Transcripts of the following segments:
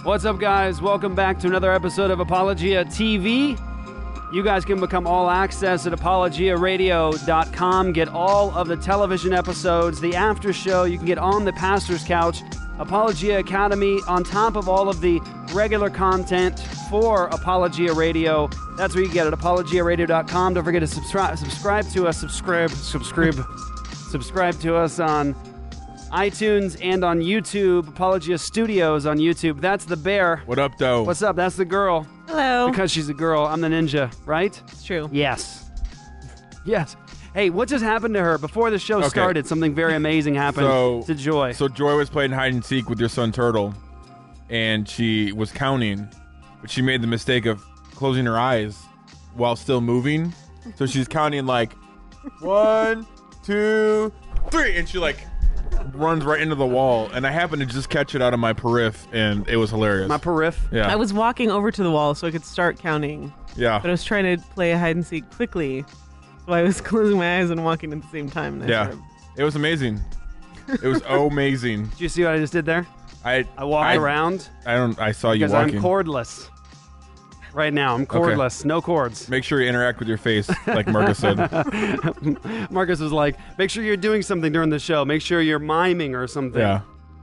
What's up, guys? Welcome back to another episode of Apologia TV. You guys can become all access at apologiaradio.com. Get all of the television episodes, the after show. You can get On the Pastor's Couch, Apologia Academy, on top of all of the regular content for Apologia Radio. That's where you get it, apologiaradio.com. Don't forget to subscribe to us. Subscribe to us on iTunes and on YouTube. Apologia Studios on YouTube. That's the bear. What up, though? What's up? That's the girl. Hello. Because she's a girl. I'm the ninja, right? It's true. Yes. Yes. Hey, what just happened to her? Before the show started, something very amazing happened to Joy. So Joy was playing hide and seek with your son Turtle, and she was counting, but she made the mistake of closing her eyes while still moving. So she's counting like 1, 2, 3, and she like runs right into the wall, and I happened to just catch it out of my periph, and it was hilarious. My periph? Yeah. I was walking over to the wall so I could start counting. Yeah. But I was trying to play a hide and seek quickly. So I was closing my eyes and walking at the same time. And Yeah. It was amazing. It was amazing. Did you see what I just did there? I walked around. I saw you because walking. I'm cordless. Right now, I'm cordless. Okay. No cords. Make sure you interact with your face, like Marcus said. Marcus was like, make sure you're doing something during the show. Make sure you're miming or something. Yeah.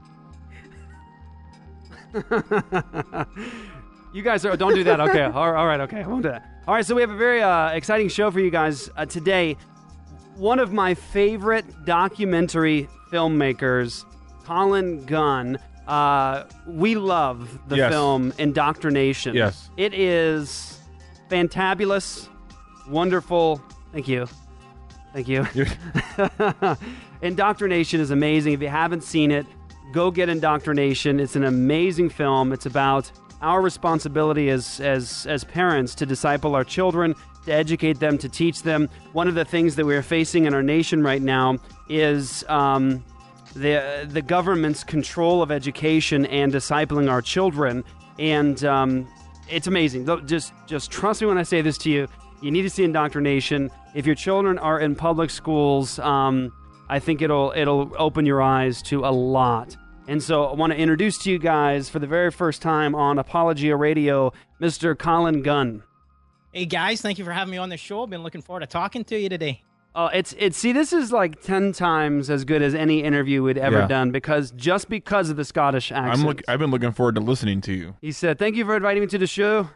You guys don't do that. Okay. All right. Okay. I won't do that. All right. So we have a very exciting show for you guys today. One of my favorite documentary filmmakers, Colin Gunn. We love the film Indoctrination. Yes. It is fantabulous, wonderful. Thank you. Indoctrination is amazing. If you haven't seen it, go get Indoctrination. It's an amazing film. It's about our responsibility as parents to disciple our children, to educate them, to teach them. One of the things that we're facing in our nation right now is the government's control of education and discipling our children, and it's amazing. Just trust me when I say this to you. You need to see Indoctrination. If your children are in public schools, I think it'll open your eyes to a lot. And so I want to introduce to you guys for the very first time on Apologia Radio, Mr. Colin Gunn. Hey guys, thank you for having me on the show. I've been looking forward to talking to you today. See, this is like 10 times as good as any interview we'd ever done because of the Scottish accent. I've been looking forward to listening to you. He said, "Thank you for inviting me to the show."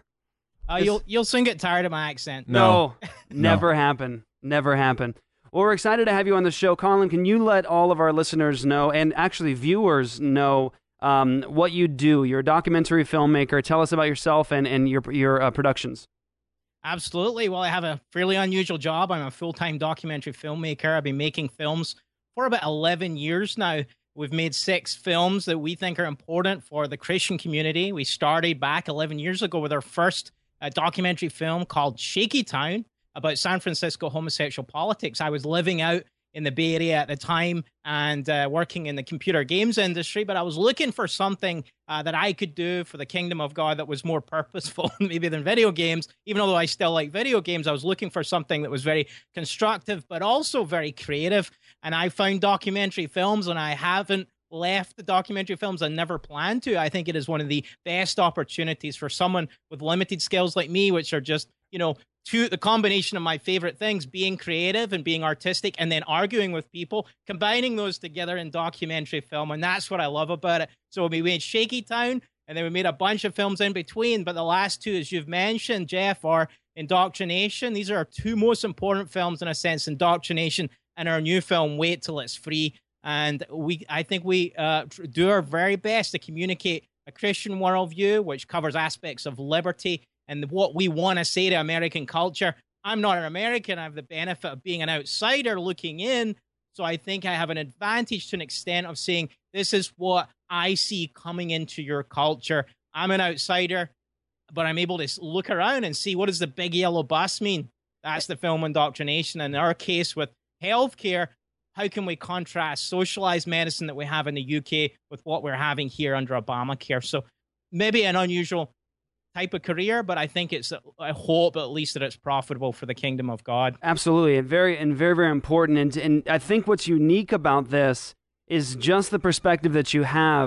You'll soon get tired of my accent. No, never happen. Never happen. Well, we're excited to have you on the show, Colin. Can you let all of our listeners know, and actually viewers know, what you do? You're a documentary filmmaker. Tell us about yourself and your productions. Absolutely. Well, I have a fairly unusual job. I'm a full-time documentary filmmaker. I've been making films for about 11 years now. We've made 6 films that we think are important for the Christian community. We started back 11 years ago with our first documentary film called Shaky Town about San Francisco homosexual politics. I was living out in the Bay Area at the time and working in the computer games industry, but I was looking for something that I could do for the kingdom of God that was more purposeful maybe than video games. Even though I still like video games, I was looking for something that was very constructive, but also very creative. And I found documentary films, and I haven't left the documentary films. I never planned to. I think it is one of the best opportunities for someone with limited skills like me, which are just, the combination of my favorite things, being creative and being artistic and then arguing with people, combining those together in documentary film. And that's what I love about it. So we made Shaky Town, and then we made a bunch of films in between. But the last 2, as you've mentioned, Jeff, are Indoctrination. These are our 2 most important films in a sense, Indoctrination and our new film, Wait Till It's Free. And I think we do our very best to communicate a Christian worldview, which covers aspects of liberty and what we want to say to American culture. I'm not an American. I have the benefit of being an outsider looking in. So I think I have an advantage to an extent of saying, this is what I see coming into your culture. I'm an outsider, but I'm able to look around and see, what does the big yellow bus mean? That's the film Indoctrination. In our case with healthcare, how can we contrast socialized medicine that we have in the UK with what we're having here under Obamacare? So maybe an unusual type of career, but I think I hope at least that it's profitable for the kingdom of God. Absolutely, and very, very important. And I think what's unique about this is just the perspective that you have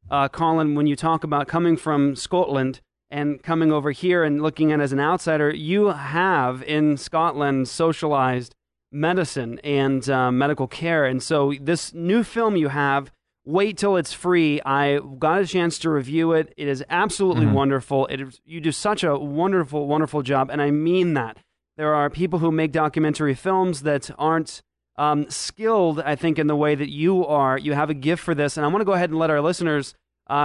Colin, when you talk about coming from Scotland and coming over here and looking at it as an outsider, you have in Scotland socialized medicine and medical care. And so this new film you have, Wait Till It's Free, I got a chance to review it. It is absolutely wonderful. You do such a wonderful, wonderful job, and I mean that. There are people who make documentary films that aren't skilled, I think, in the way that you are. You have a gift for this, and I want to go ahead and let our listeners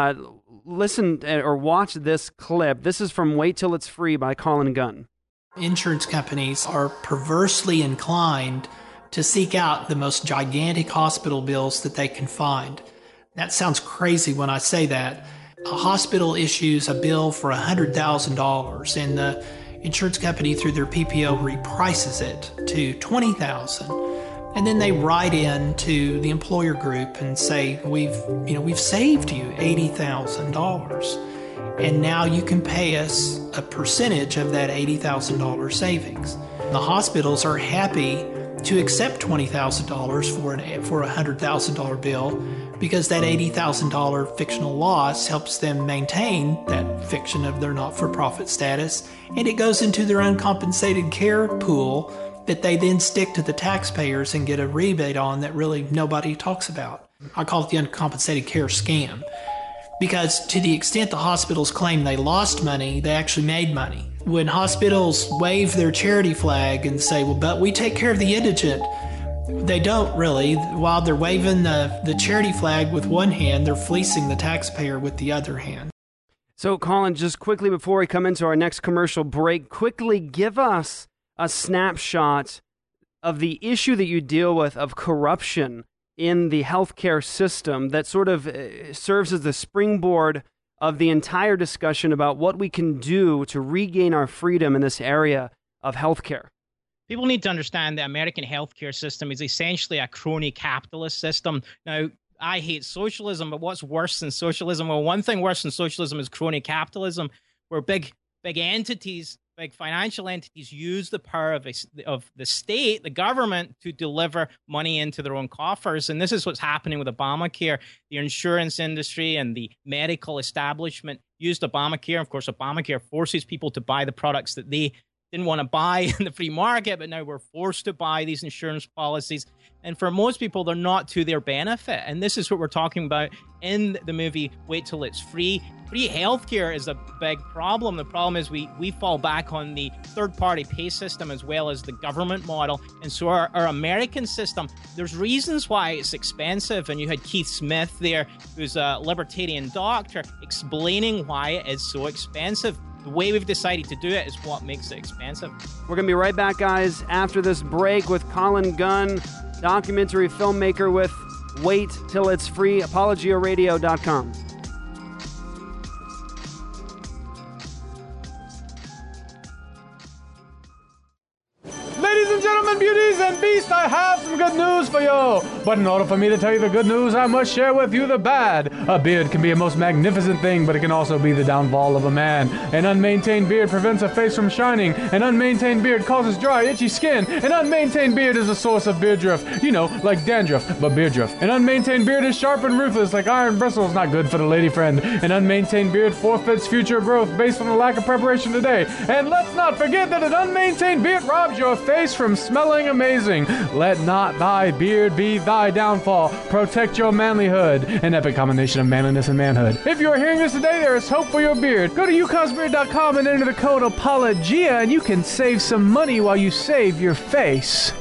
listen or watch this clip. This is from Wait Till It's Free by Colin Gunn. Insurance companies are perversely inclined to seek out the most gigantic hospital bills that they can find. That sounds crazy when I say that. A hospital issues a bill for $100,000 and the insurance company through their PPO reprices it to $20,000. And then they write in to the employer group and say, we've saved you $80,000. And now you can pay us a percentage of that $80,000 savings. The hospitals are happy to accept $20,000 for a $100,000 bill because that $80,000 fictional loss helps them maintain that fiction of their not-for-profit status, and it goes into their uncompensated care pool that they then stick to the taxpayers and get a rebate on that really nobody talks about. I call it the uncompensated care scam. Because to the extent the hospitals claim they lost money, they actually made money. When hospitals wave their charity flag and say, well, but we take care of the indigent, they don't really. While they're waving the charity flag with one hand, they're fleecing the taxpayer with the other hand. So, Colin, just quickly before we come into our next commercial break, quickly give us a snapshot of the issue that you deal with of corruption in the healthcare system that sort of serves as the springboard of the entire discussion about what we can do to regain our freedom in this area of healthcare. People need to understand the American healthcare system is essentially a crony capitalist system. Now, I hate socialism, but what's worse than socialism? Well, one thing worse than socialism is crony capitalism, where big entities, big financial entities use the power of the state, the government, to deliver money into their own coffers. And this is what's happening with Obamacare. The insurance industry and the medical establishment used Obamacare. Of course, Obamacare forces people to buy the products that they didn't want to buy in the free market, but now we're forced to buy these insurance policies. And for most people, they're not to their benefit. And this is what we're talking about in the movie Wait Till It's Free. Free healthcare is a big problem. The problem is we fall back on the third-party pay system as well as the government model. And so our American system, there's reasons why it's expensive. And you had Keith Smith there, who's a libertarian doctor, explaining why it is so expensive. The way we've decided to do it is what makes it expensive. We're going to be right back, guys, after this break with Colin Gunn, documentary filmmaker with Wait Till It's Free, apologiaradio.com. Ladies and gentlemen, beauties and beasts, I have some good news for you. But in order for me to tell you the good news, I must share with you the bad. A beard can be a most magnificent thing, but it can also be the downfall of a man. An unmaintained beard prevents a face from shining. An unmaintained beard causes dry, itchy skin. An unmaintained beard is a source of beard drift. You know, like dandruff, but beard drift. An unmaintained beard is sharp and ruthless, like iron bristles, not good for the lady friend. An unmaintained beard forfeits future growth based on the lack of preparation today. And let's not forget that an unmaintained beard robs your face from smelling amazing. Let not thy beard be thy downfall. Protect your manlyhood. An epic combination of manliness and manhood. If you are hearing this today, there is hope for your beard. Go to ucosbeard.com and enter the code APOLOGIA, and you can save some money while you save your face.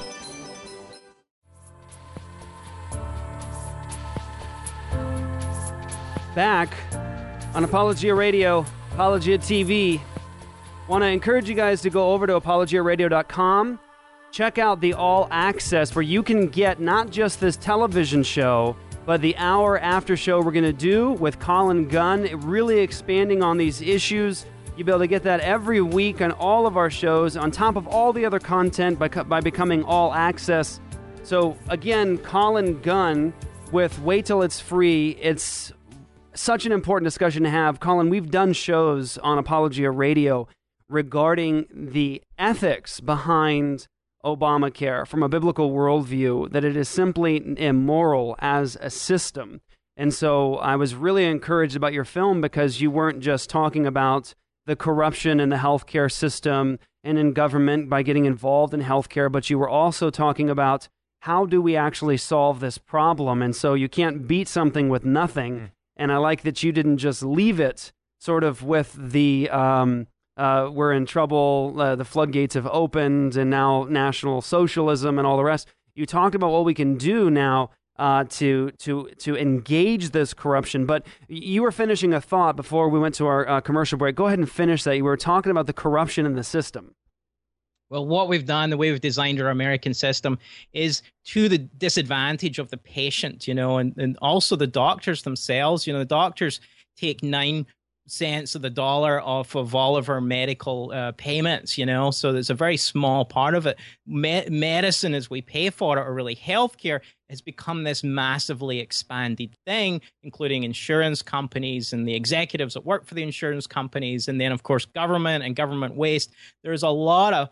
Back on Apologia Radio, Apologia TV. Want to encourage you guys to go over to apologiaradio.com. Check out the All Access, where you can get not just this television show, but the hour after show we're going to do with Colin Gunn, really expanding on these issues. You'll be able to get that every week on all of our shows, on top of all the other content by becoming All Access. So again, Colin Gunn with Wait Till It's Free. It's such an important discussion to have. Colin, we've done shows on Apologia Radio regarding the ethics behind Obamacare from a biblical worldview, that it is simply immoral as a system. And so I was really encouraged about your film because you weren't just talking about the corruption in the healthcare system and in government by getting involved in healthcare, but you were also talking about how do we actually solve this problem? And so you can't beat something with nothing. And I like that you didn't just leave it sort of with the we're in trouble, the floodgates have opened, and now National Socialism and all the rest. You talked about what we can do now to engage this corruption. But you were finishing a thought before we went to our commercial break. Go ahead and finish that. You were talking about the corruption in the system. Well, what we've done, the way we've designed our American system, is to the disadvantage of the patient, and also the doctors themselves. The doctors take 9 cents of the dollar off of all of our medical payments, so there's a very small part of it. Medicine, as we pay for it, or really healthcare, has become this massively expanded thing, including insurance companies and the executives that work for the insurance companies, and then, of course, government and government waste. There's a lot of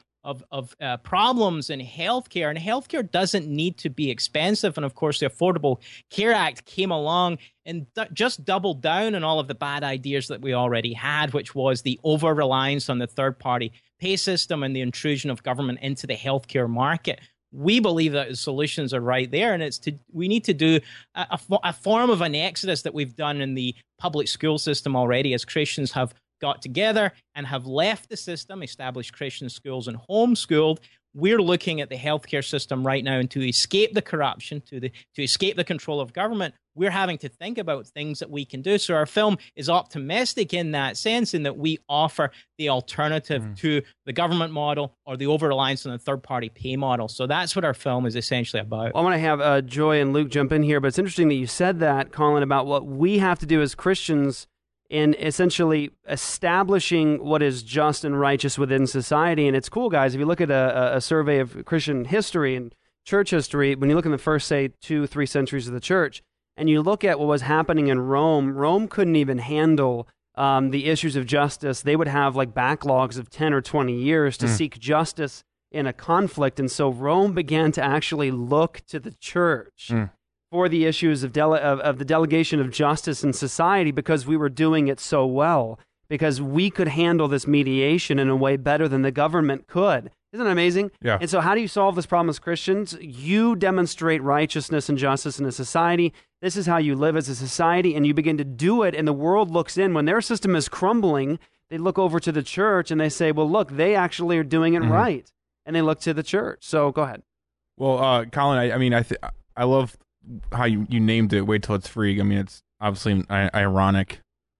problems in healthcare, and healthcare doesn't need to be expensive. And of course, the Affordable Care Act came along and just doubled down on all of the bad ideas that we already had, which was the over-reliance on the third-party pay system and the intrusion of government into the healthcare market. We believe that the solutions are right there, and we need to do a form of an exodus that we've done in the public school system already, as Christians have got together and have left the system, established Christian schools and homeschooled. We're looking at the healthcare system right now, and to escape the corruption, to escape the control of government, we're having to think about things that we can do. So our film is optimistic in that sense, in that we offer the alternative to the government model or the over-reliance on the third-party pay model. So that's what our film is essentially about. Well, I want to have Joy and Luke jump in here, but it's interesting that you said that, Colin, about what we have to do as Christians in essentially establishing what is just and righteous within society. And it's cool, guys, if you look at a survey of Christian history and church history, when you look in the first, say, 2-3 centuries of the church, and you look at what was happening in Rome couldn't even handle the issues of justice. They would have like backlogs of 10 or 20 years to seek justice in a conflict. And so Rome began to actually look to the church for the issues of the delegation of justice in society, because we were doing it so well, because we could handle this mediation in a way better than the government could. Isn't that amazing? Yeah. And so how do you solve this problem as Christians? You demonstrate righteousness and justice in a society. This is how you live as a society, and you begin to do it, and the world looks in. When their system is crumbling, they look over to the church, and they say, well, look, they actually are doing it right. And they look to the church. So go ahead. Well, Colin, I love how you named it, Wait Till It's Free. I mean, it's obviously an ironic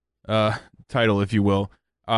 title, if you will.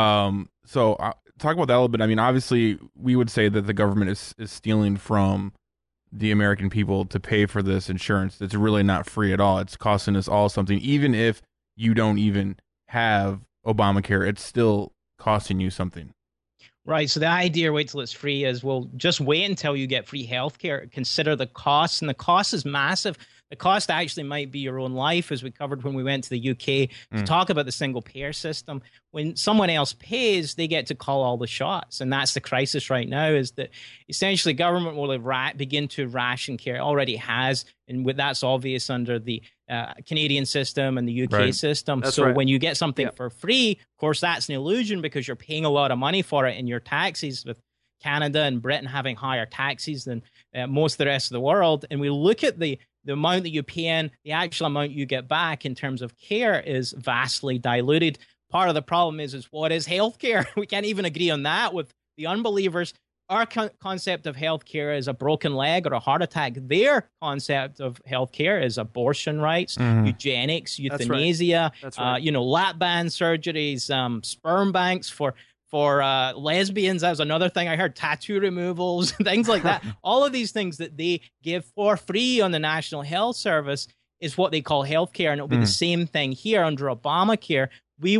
So talk about that a little bit. I mean, obviously, we would say that the government is stealing from the American people to pay for this insurance. That's really not free at all. It's costing us all something. Even if you don't even have Obamacare, it's still costing you something. Right. So the idea, Wait Till It's Free, is, well, just wait until you get free healthcare. Consider the cost, and the cost is massive. The cost actually might be your own life, as we covered when we went to the UK to talk about the single payer system. When someone else pays, they get to call all the shots. And that's the crisis right now, is that essentially government will begin to ration care. It already has. And that's obvious under the Canadian system and the UK system. That's so right. when you get something for free, of course, that's an illusion, because you're paying a lot of money for it in your taxes, with Canada and Britain having higher taxes than most of the rest of the world. And we look at the amount that you pay in, the actual amount you get back in terms of care is vastly diluted. Part of the problem is what is healthcare? We can't even agree on that with the unbelievers. Our concept of healthcare is a broken leg or a heart attack. Their concept of healthcare is abortion rights, eugenics, euthanasia, That's right. lap band surgeries, sperm banks for lesbians. That was another thing I heard. Tattoo removals, things like that. All of these things that they give for free on the National Health Service is what they call healthcare, and it'll be the same thing here under Obamacare.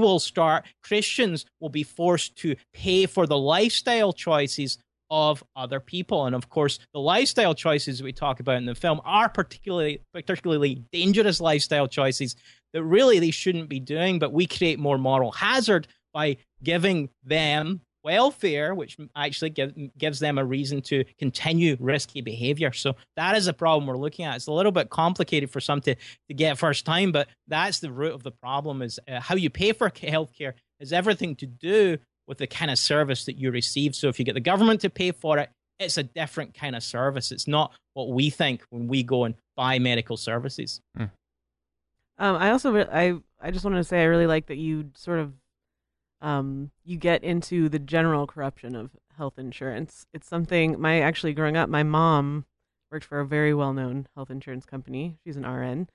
Christians will be forced to pay for the lifestyle choices of other people. And of course, the lifestyle choices we talk about in the film are particularly dangerous lifestyle choices that really they shouldn't be doing, but we create more moral hazard by giving them welfare, which actually gives them a reason to continue risky behavior. So that is a problem we're looking at. It's a little bit complicated for some to get first time, but that's the root of the problem. Is how you pay for healthcare has everything to do with the kind of service that you receive. So if you get the government to pay for it, it's a different kind of service. It's not what we think when we go and buy medical services. I also I just wanted to say I really like that you sort of you get into the general corruption of health insurance. It's something actually growing up, my mom worked for a very well-known health insurance company. She's an RN.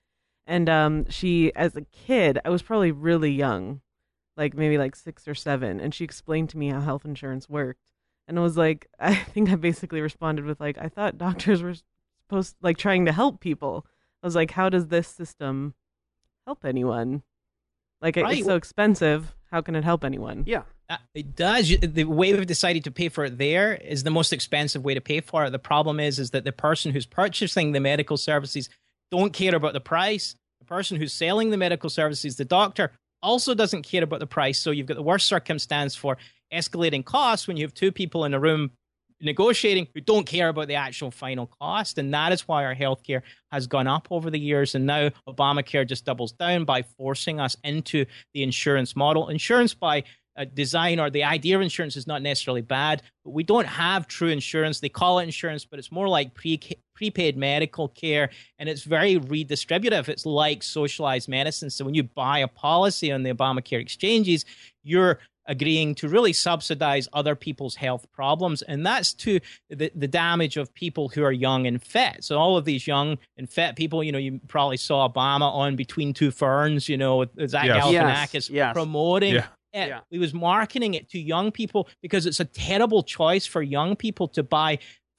And she, as a kid, I was probably really young, like maybe like 6 or 7. And she explained to me how health insurance worked. And it was like, I think I basically responded with like, I thought doctors were supposed like trying to help people. I was like, how does this system help anyone? Like it's so expensive. How can it help anyone? Yeah. It does. The way we've decided to pay for it there is the most expensive way to pay for it. The problem is that the person who's purchasing the medical services don't care about the price. The person who's selling the medical services, the doctor, also doesn't care about the price. So you've got the worst circumstance for escalating costs when you have two people in a room negotiating who don't care about the actual final cost. And that is why our healthcare has gone up over the years. And now Obamacare just doubles down by forcing us into the insurance model. Insurance by design, or the idea of insurance, is not necessarily bad, but we don't have true insurance. They call it insurance, but it's more like prepaid medical care, and it's very redistributive. It's like socialized medicine. So when you buy a policy on the Obamacare exchanges, you're agreeing to really subsidize other people's health problems. And that's to the damage of people who are young and fit. So all of these young and fit people, you probably saw Obama on Between Two Ferns, Zach Galifianakis promoting. Yeah. He was marketing it to young people because it's a terrible choice for young people to buy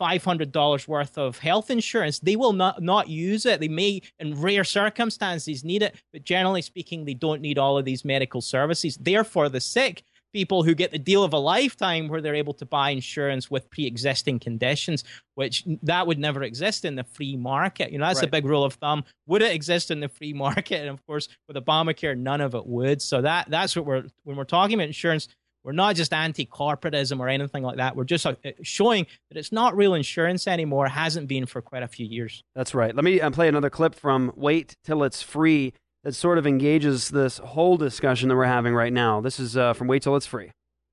$500 worth of health insurance. They will not use it. They may, in rare circumstances, need it, but generally speaking, they don't need all of these medical services. Therefore, the sick people who get the deal of a lifetime, where they're able to buy insurance with pre-existing conditions, which that would never exist in the free market. That's a big rule of thumb. Would it exist in the free market? And of course, with Obamacare, none of it would. So that's what when we're talking about insurance, we're not just anti-corporatism or anything like that. We're just showing that it's not real insurance anymore. It hasn't been for quite a few years. That's right. Let me play another clip from Wait Till It's Free that sort of engages this whole discussion that we're having right now. This is from Wait Till It's Free.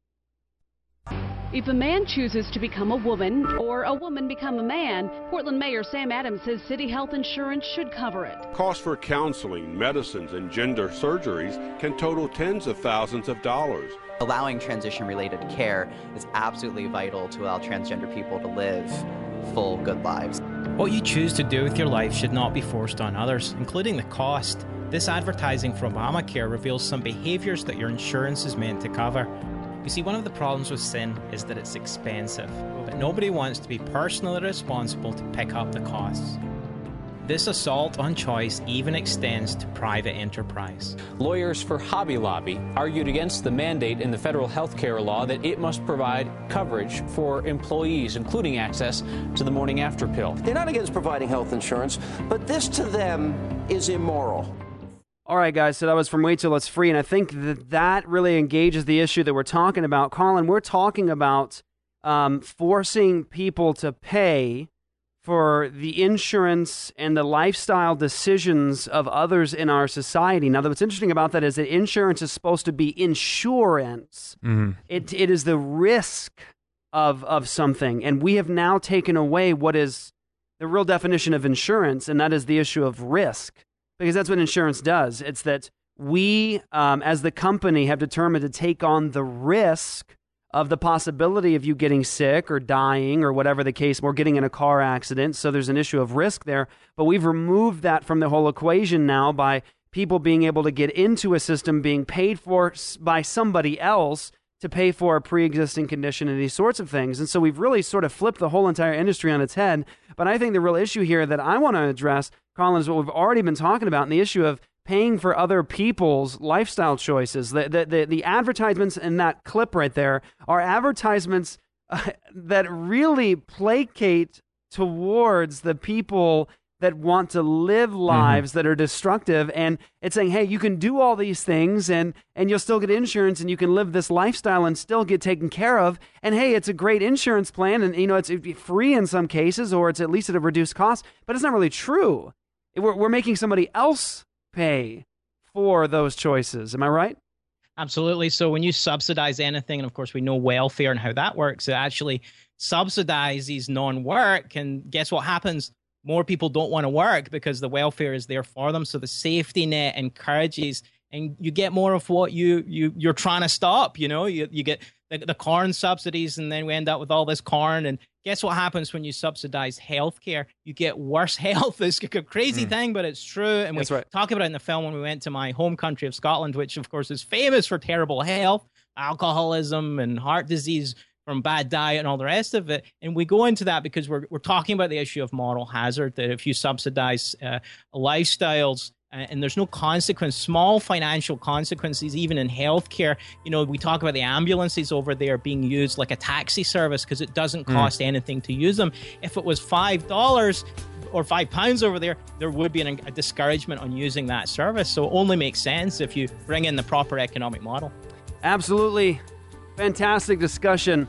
If a man chooses to become a woman or a woman become a man, Portland Mayor Sam Adams says city health insurance should cover it. Costs for counseling, medicines, and gender surgeries can total tens of thousands of dollars. Allowing transition-related care is absolutely vital to allow transgender people to live full, good lives. What you choose to do with your life should not be forced on others, including the cost. This advertising for Obamacare reveals some behaviors that your insurance is meant to cover. You see, one of the problems with sin is that it's expensive, but nobody wants to be personally responsible to pick up the costs. This assault on choice even extends to private enterprise. Lawyers for Hobby Lobby argued against the mandate in the federal health care law that it must provide coverage for employees, including access to the morning after pill. They're not against providing health insurance, but this to them is immoral. All right, guys, so that was from Wait Till It's Free, and I think that really engages the issue that we're talking about. Colin, we're talking about forcing people to pay for the insurance and the lifestyle decisions of others in our society. Now, what's interesting about that is that insurance is supposed to be insurance. Mm-hmm. It is the risk of something, and we have now taken away what is the real definition of insurance, and that is the issue of risk. Because that's what insurance does. It's that we, as the company, have determined to take on the risk of the possibility of you getting sick or dying or whatever the case, or getting in a car accident. So there's an issue of risk there. But we've removed that from the whole equation now by people being able to get into a system being paid for by somebody else to pay for a pre-existing condition and these sorts of things. And so we've really sort of flipped the whole entire industry on its head. But I think the real issue here that I want to address, Colin, is what we've already been talking about, and the issue of paying for other people's lifestyle choices. The advertisements in that clip right there are advertisements that really placate towards the people that want to live lives that are destructive, and it's saying, hey, you can do all these things and you'll still get insurance and you can live this lifestyle and still get taken care of, and hey, it's a great insurance plan, and it's free in some cases, or it's at least at a reduced cost, but it's not really true. We're making somebody else pay for those choices. Am I right? Absolutely. So when you subsidize anything, and of course we know welfare and how that works, it actually subsidizes non-work, and guess what happens? More people don't want to work because the welfare is there for them. So the safety net encourages, and you get more of what you're trying to stop. You get the corn subsidies, and then we end up with all this corn. And guess what happens when you subsidize healthcare? You get worse health. It's a crazy thing, but it's true. And we talk about it in the film when we went to my home country of Scotland, which of course is famous for terrible health, alcoholism, and heart disease from bad diet and all the rest of it. And we go into that because we're talking about the issue of moral hazard, that if you subsidize lifestyles and there's no consequence, small financial consequences, even in healthcare, we talk about the ambulances over there being used like a taxi service because it doesn't cost anything to use them. If it was $5 or £5 over there, there would be a discouragement on using that service. So it only makes sense if you bring in the proper economic model. Absolutely. Fantastic discussion.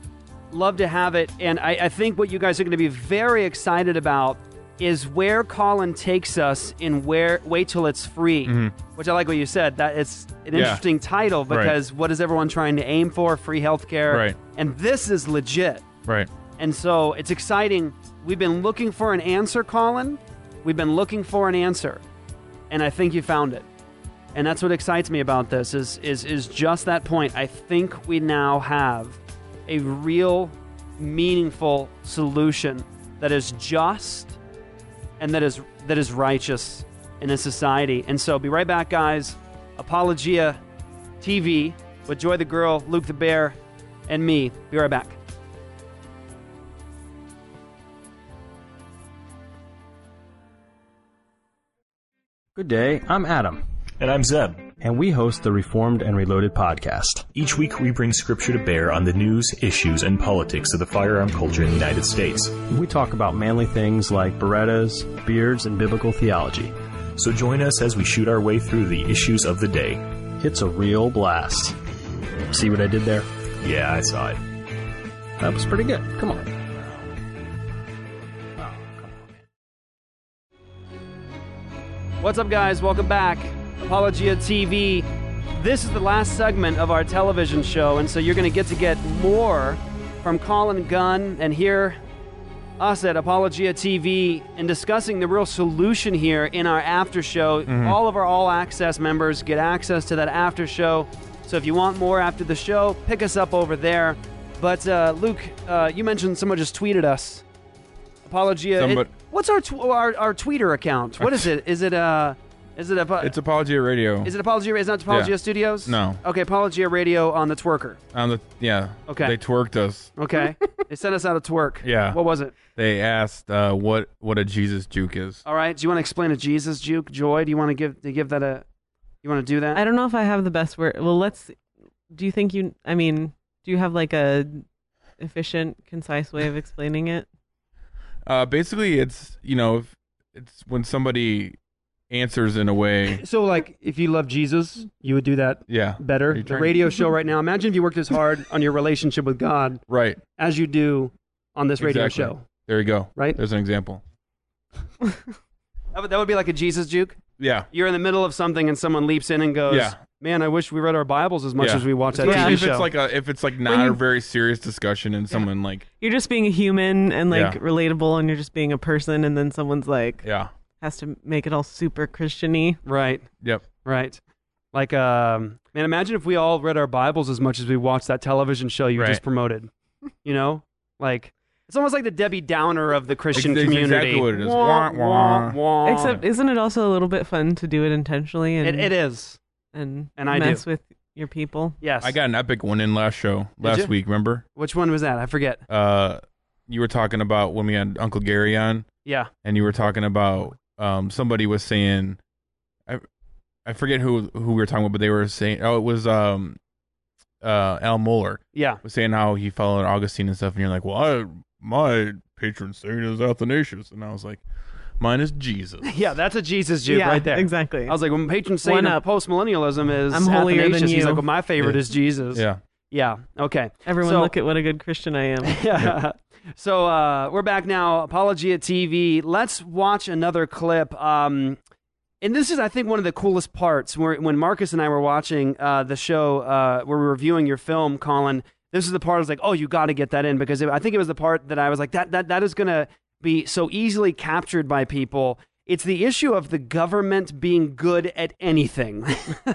Love to have it. And I think what you guys are going to be very excited about is where Colin takes us in Wait Till It's Free, which I like what you said. That it's an interesting title because what is everyone trying to aim for? Free healthcare. Right. And this is legit. Right. And so it's exciting. We've been looking for an answer, Colin. We've been looking for an answer. And I think you found it. And that's what excites me about this is just that point. I think we now have a real, meaningful solution that is just and that is righteous in a society. And so be right back, guys. Apologia TV with Joy the Girl, Luke the Bear, and me. Be right back. Good day, I'm Adam. And I'm Zeb. And we host the Reformed and Reloaded podcast. Each week we bring scripture to bear on the news, issues, and politics of the firearm culture in the United States. We talk about manly things like Berettas, beards, and biblical theology. So join us as we shoot our way through the issues of the day. It's a real blast. See what I did there? Yeah, I saw it. That was pretty good. Come on. What's up, guys? Welcome back. Apologia TV. This is the last segment of our television show, and so you're going to get more from Colin Gunn and hear us at Apologia TV and discussing the real solution here in our after show. All of our all-access members get access to that after show, so if you want more after the show, pick us up over there. But Luke, you mentioned someone just tweeted us. Apologia. What's our Twitter account? What is it? It's Apologia Radio. Is it Apologia? Is it not Apologia Studios? No. Okay, Apologia Radio on the twerker. Okay. They twerked us. Okay. They sent us out a twerk. Yeah. What was it? They asked what a Jesus juke is. All right. Do you want to explain a Jesus juke, Joy? Do you want to give that a? You want to do that? I don't know if I have the best word. Well, do you think do you have like a efficient, concise way of explaining it? Basically, it's it's when somebody answers in a way. So, like, if you love Jesus, you would do that better. The radio show right now, imagine if you worked as hard on your relationship with God as you do on this radio show. There you go. Right? There's an example. That would be like a Jesus juke? Yeah. You're in the middle of something and someone leaps in and goes, man, I wish we read our Bibles as much as we watch that TV show. If it's not a very serious discussion and someone you're just being a human and relatable and you're just being a person and then someone's has to make it all super Christian-y. Right. Yep. Right. Like, man, imagine if we all read our Bibles as much as we watched that television show you just promoted. Like, it's almost like the Debbie Downer of the Christian community. Exactly what it is. Wah, wah, wah. Except, isn't it also a little bit fun to do it intentionally? And it is. And I mess with your people. Yes. I got an epic one in last week, remember? Which one was that? I forget. You were talking about when we had Uncle Gary on. Yeah. And you were talking about somebody was saying, I forget who we were talking about, but they were saying, it was Al Mohler. Yeah. Was saying how he followed Augustine and stuff, and you're like, well, my patron saint is Athanasius. And I was like, Mine is Jesus. Yeah, that's a Jesus juke Yeah, right there. exactly. I was like, when patron saint of post-millennialism is I'm holier than Athanasius, he's you. like, well, my favorite is Jesus. Yeah. Yeah, okay. Everyone So- look at what a good Christian I am. Yeah. So we're back now. Apologia TV. Let's watch another clip. And this is, I think, one of the coolest parts. When Marcus and I were watching the show, where we were reviewing your film, Colin, this is the part I was like, oh, you got to get that in, because I think it was the part that I was like, that is going to be so easily captured by people. It's the issue of the government being good at anything.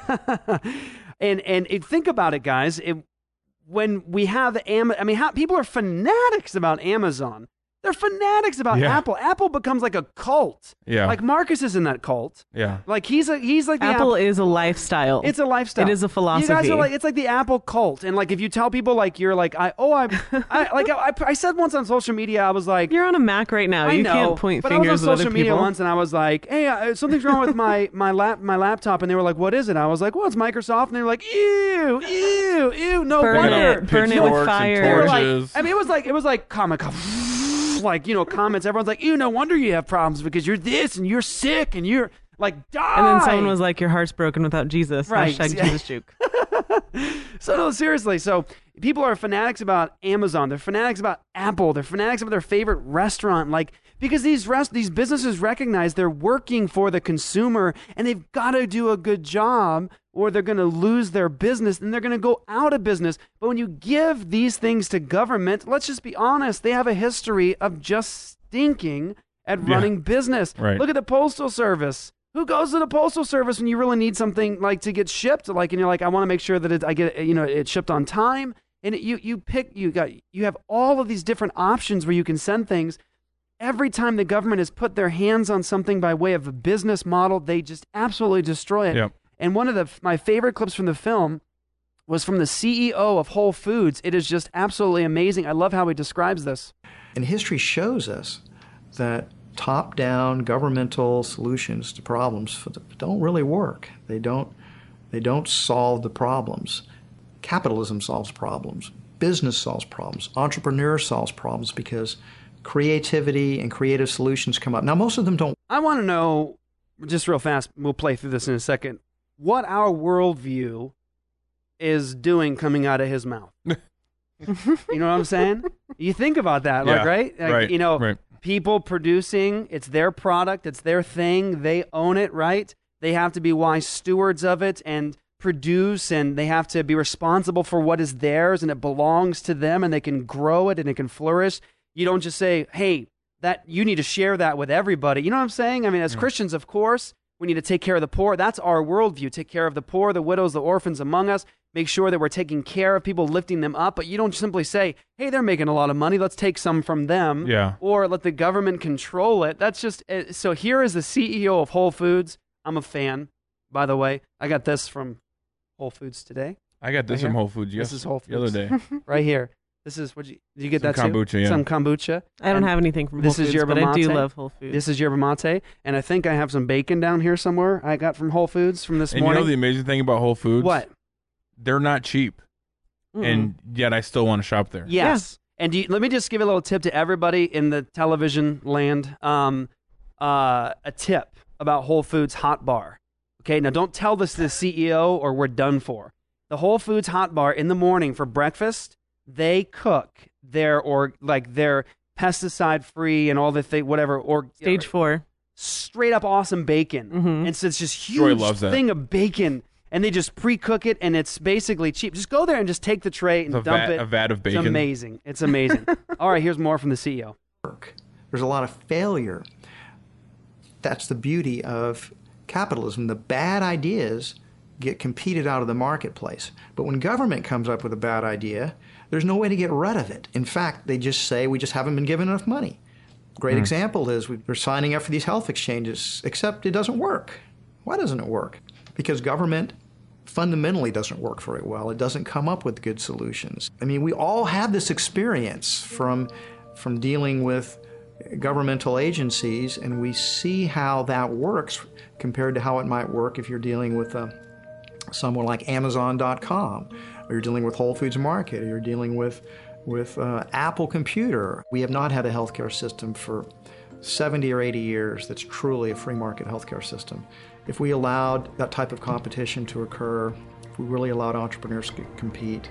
and think about it, guys. When we have people are fanatics about Amazon. They're fanatics about Apple. Apple becomes like a cult. Yeah. Like Marcus is in that cult. Yeah. Like he's like the Apple is a lifestyle. It's a lifestyle. It is a philosophy. You guys are like, it's like the Apple cult. And like if you tell people like you're like I said once on social media, I was like, you're on a Mac right now. You can't point but fingers I was on at social other media people. once and I was like, hey, something's wrong with my laptop, and they were like, what is it? I was like, well, it's Microsoft, and they were like, ew, no wonder. Burn it with fire. They were like, I mean, it was like comic. Like, comments. Everyone's like, no wonder you have problems because you're this and you're sick and you're like, die. And then someone was like, your heart's broken without Jesus. Right. Hashtag Jesus juke. So no, seriously. So people are fanatics about Amazon. They're fanatics about Apple. They're fanatics about their favorite restaurant. Like, because these businesses recognize they're working for the consumer and they've got to do a good job or they're going to lose their business and they're going to go out of business. But when you give these things to government, let's just be honest, they have a history of just stinking at running business. Right. Look at the Postal Service. Who goes to the Postal Service when you really need something like to get shipped? Like, and you're like, I want to make sure that it's shipped on time. And you have all of these different options where you can send things. Every time the government has put their hands on something by way of a business model, they just absolutely destroy it. Yep. And one of my favorite clips from the film was from the CEO of Whole Foods. It is just absolutely amazing. I love how he describes this. And history shows us that top-down governmental solutions to problems don't really work. They don't solve the problems. Capitalism solves problems. Business solves problems. Entrepreneur solves problems because creativity and creative solutions come up. Now, most of them don't. I want to know, just real fast, we'll play through this in a second, what our worldview is doing coming out of his mouth. You know what I'm saying? You think about that, Yeah, right? Like, right, right. People producing, it's their product, it's their thing, they own it, right? They have to be wise stewards of it and produce, and they have to be responsible for what is theirs, and it belongs to them, and they can grow it and it can flourish. You don't just say, hey, that you need to share that with everybody. You know what I'm saying? I mean, as Christians, of course, we need to take care of the poor. That's our worldview. Take care of the poor, the widows, the orphans among us. Make sure that we're taking care of people, lifting them up. But you don't simply say, hey, they're making a lot of money. Let's take some from them. Yeah. Or let the government control it. That's just, so here is the CEO of Whole Foods. I'm a fan, by the way. I got this from Whole Foods today. I got this Right from here. Whole Foods This is Whole the other Foods. day. Right here. This is, did you get Some that too? kombucha, yeah. Some kombucha. I don't And have anything from Whole this is Foods, yerba but I do mate. love Whole Foods. This is yerba mate, and I think I have some bacon down here somewhere I got from Whole Foods from this And morning. you know the amazing thing about Whole Foods? What? They're not cheap. And yet I still want to shop there. Yes. Yeah. And let me just give a little tip to everybody in the television land. A tip about Whole Foods Hot Bar. Okay, now don't tell this to the CEO or we're done for. The Whole Foods Hot Bar in the morning for breakfast, they cook their pesticide-free and all the thing, whatever. Stage 4. Straight up awesome bacon. And so it's just Joy huge loves that. thing of bacon. And they just pre-cook it, and it's basically cheap. Just go there and just take the tray and dump it. A vat of bacon. It's amazing. It's amazing. All right, here's more from the CEO. There's a lot of failure. That's the beauty of capitalism. The bad ideas get competed out of the marketplace. But when government comes up with a bad idea, there's no way to get rid of it. In fact, they just say, we just haven't been given enough money. Great example is we're signing up for these health exchanges, except it doesn't work. Why doesn't it work? Because government fundamentally doesn't work very well. It doesn't come up with good solutions. I mean, we all have this experience from dealing with governmental agencies, and we see how that works compared to how it might work if you're dealing with someone like Amazon.com, or you're dealing with Whole Foods Market, or you're dealing with Apple Computer. We have not had a healthcare system for 70 or 80 years that's truly a free market healthcare system. If we allowed that type of competition to occur, if we really allowed entrepreneurs to compete,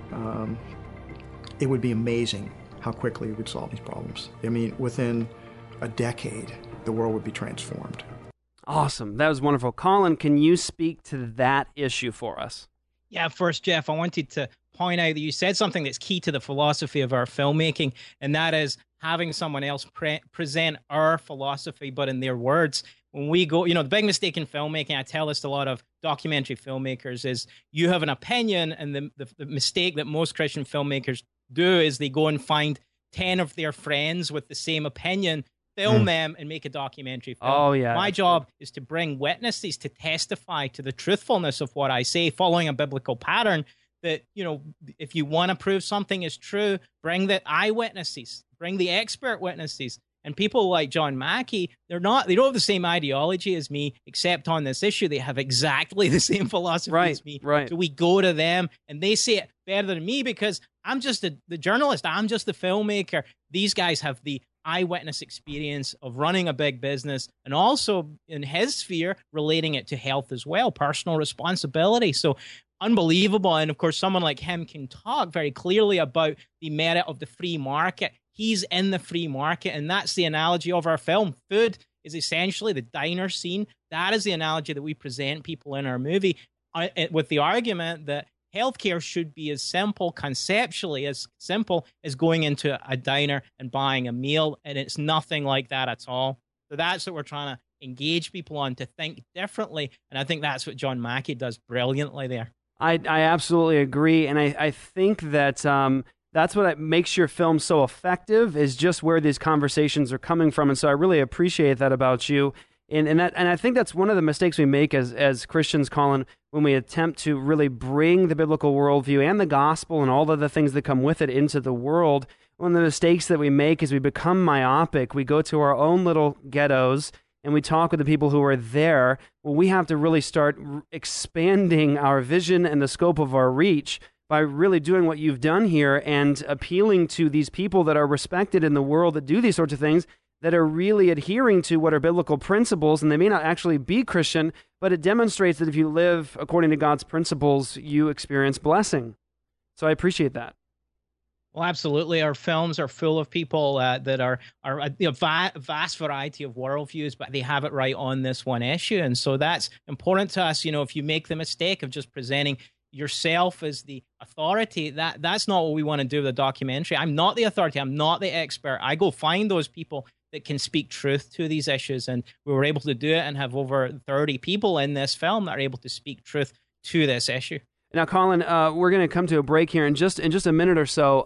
it would be amazing how quickly we would solve these problems. I mean, within a decade, the world would be transformed. Awesome. That was wonderful. Colin, can you speak to that issue for us? Yeah, first, Jeff, I wanted to point out that you said something that's key to the philosophy of our filmmaking, and that is having someone else present our philosophy, but in their words. When we go, the big mistake in filmmaking, I tell this to a lot of documentary filmmakers, is you have an opinion, and the mistake that most Christian filmmakers do is they go and find 10 of their friends with the same opinion, film them, and make a documentary film. Oh, yeah. My job is to bring witnesses to testify to the truthfulness of what I say, following a biblical pattern that, if you want to prove something is true, bring the eyewitnesses, bring the expert witnesses. And people like John Mackey, they don't have the same ideology as me, except on this issue. They have exactly the same philosophy as me. Right. So we go to them, and they say it better than me because I'm just the journalist. I'm just the filmmaker. These guys have the eyewitness experience of running a big business, and also in his sphere, relating it to health as well, personal responsibility. So unbelievable. And of course, someone like him can talk very clearly about the merit of the free market. He's in the free market, and that's the analogy of our film. Food is essentially the diner scene. That is the analogy that we present people in our movie, with the argument that healthcare should be conceptually as simple as going into a diner and buying a meal, and it's nothing like that at all. So that's what we're trying to engage people on, to think differently, and I think that's what John Mackey does brilliantly there. I absolutely agree, and I think that that's what makes your film so effective, is just where these conversations are coming from. And so I really appreciate that about you. And I think that's one of the mistakes we make as Christians, Colin, when we attempt to really bring the biblical worldview and the gospel and all of the things that come with it into the world. One of the mistakes that we make is we become myopic. We go to our own little ghettos and we talk with the people who are there. Well, we have to really start expanding our vision and the scope of our reach by really doing what you've done here and appealing to these people that are respected in the world that do these sorts of things, that are really adhering to what are biblical principles, and they may not actually be Christian, but it demonstrates that if you live according to God's principles, you experience blessing. So I appreciate that. Well, absolutely. Our films are full of people that are a vast variety of worldviews, but they have it right on this one issue. And so that's important to us. If you make the mistake of just presenting yourself as the authority, that's not what we want to do with a documentary. I'm not the authority. I'm not the expert. I go find those people that can speak truth to these issues, and we were able to do it and have over 30 people in this film that are able to speak truth to this issue. Now, Colin, we're going to come to a break here in just a minute or so.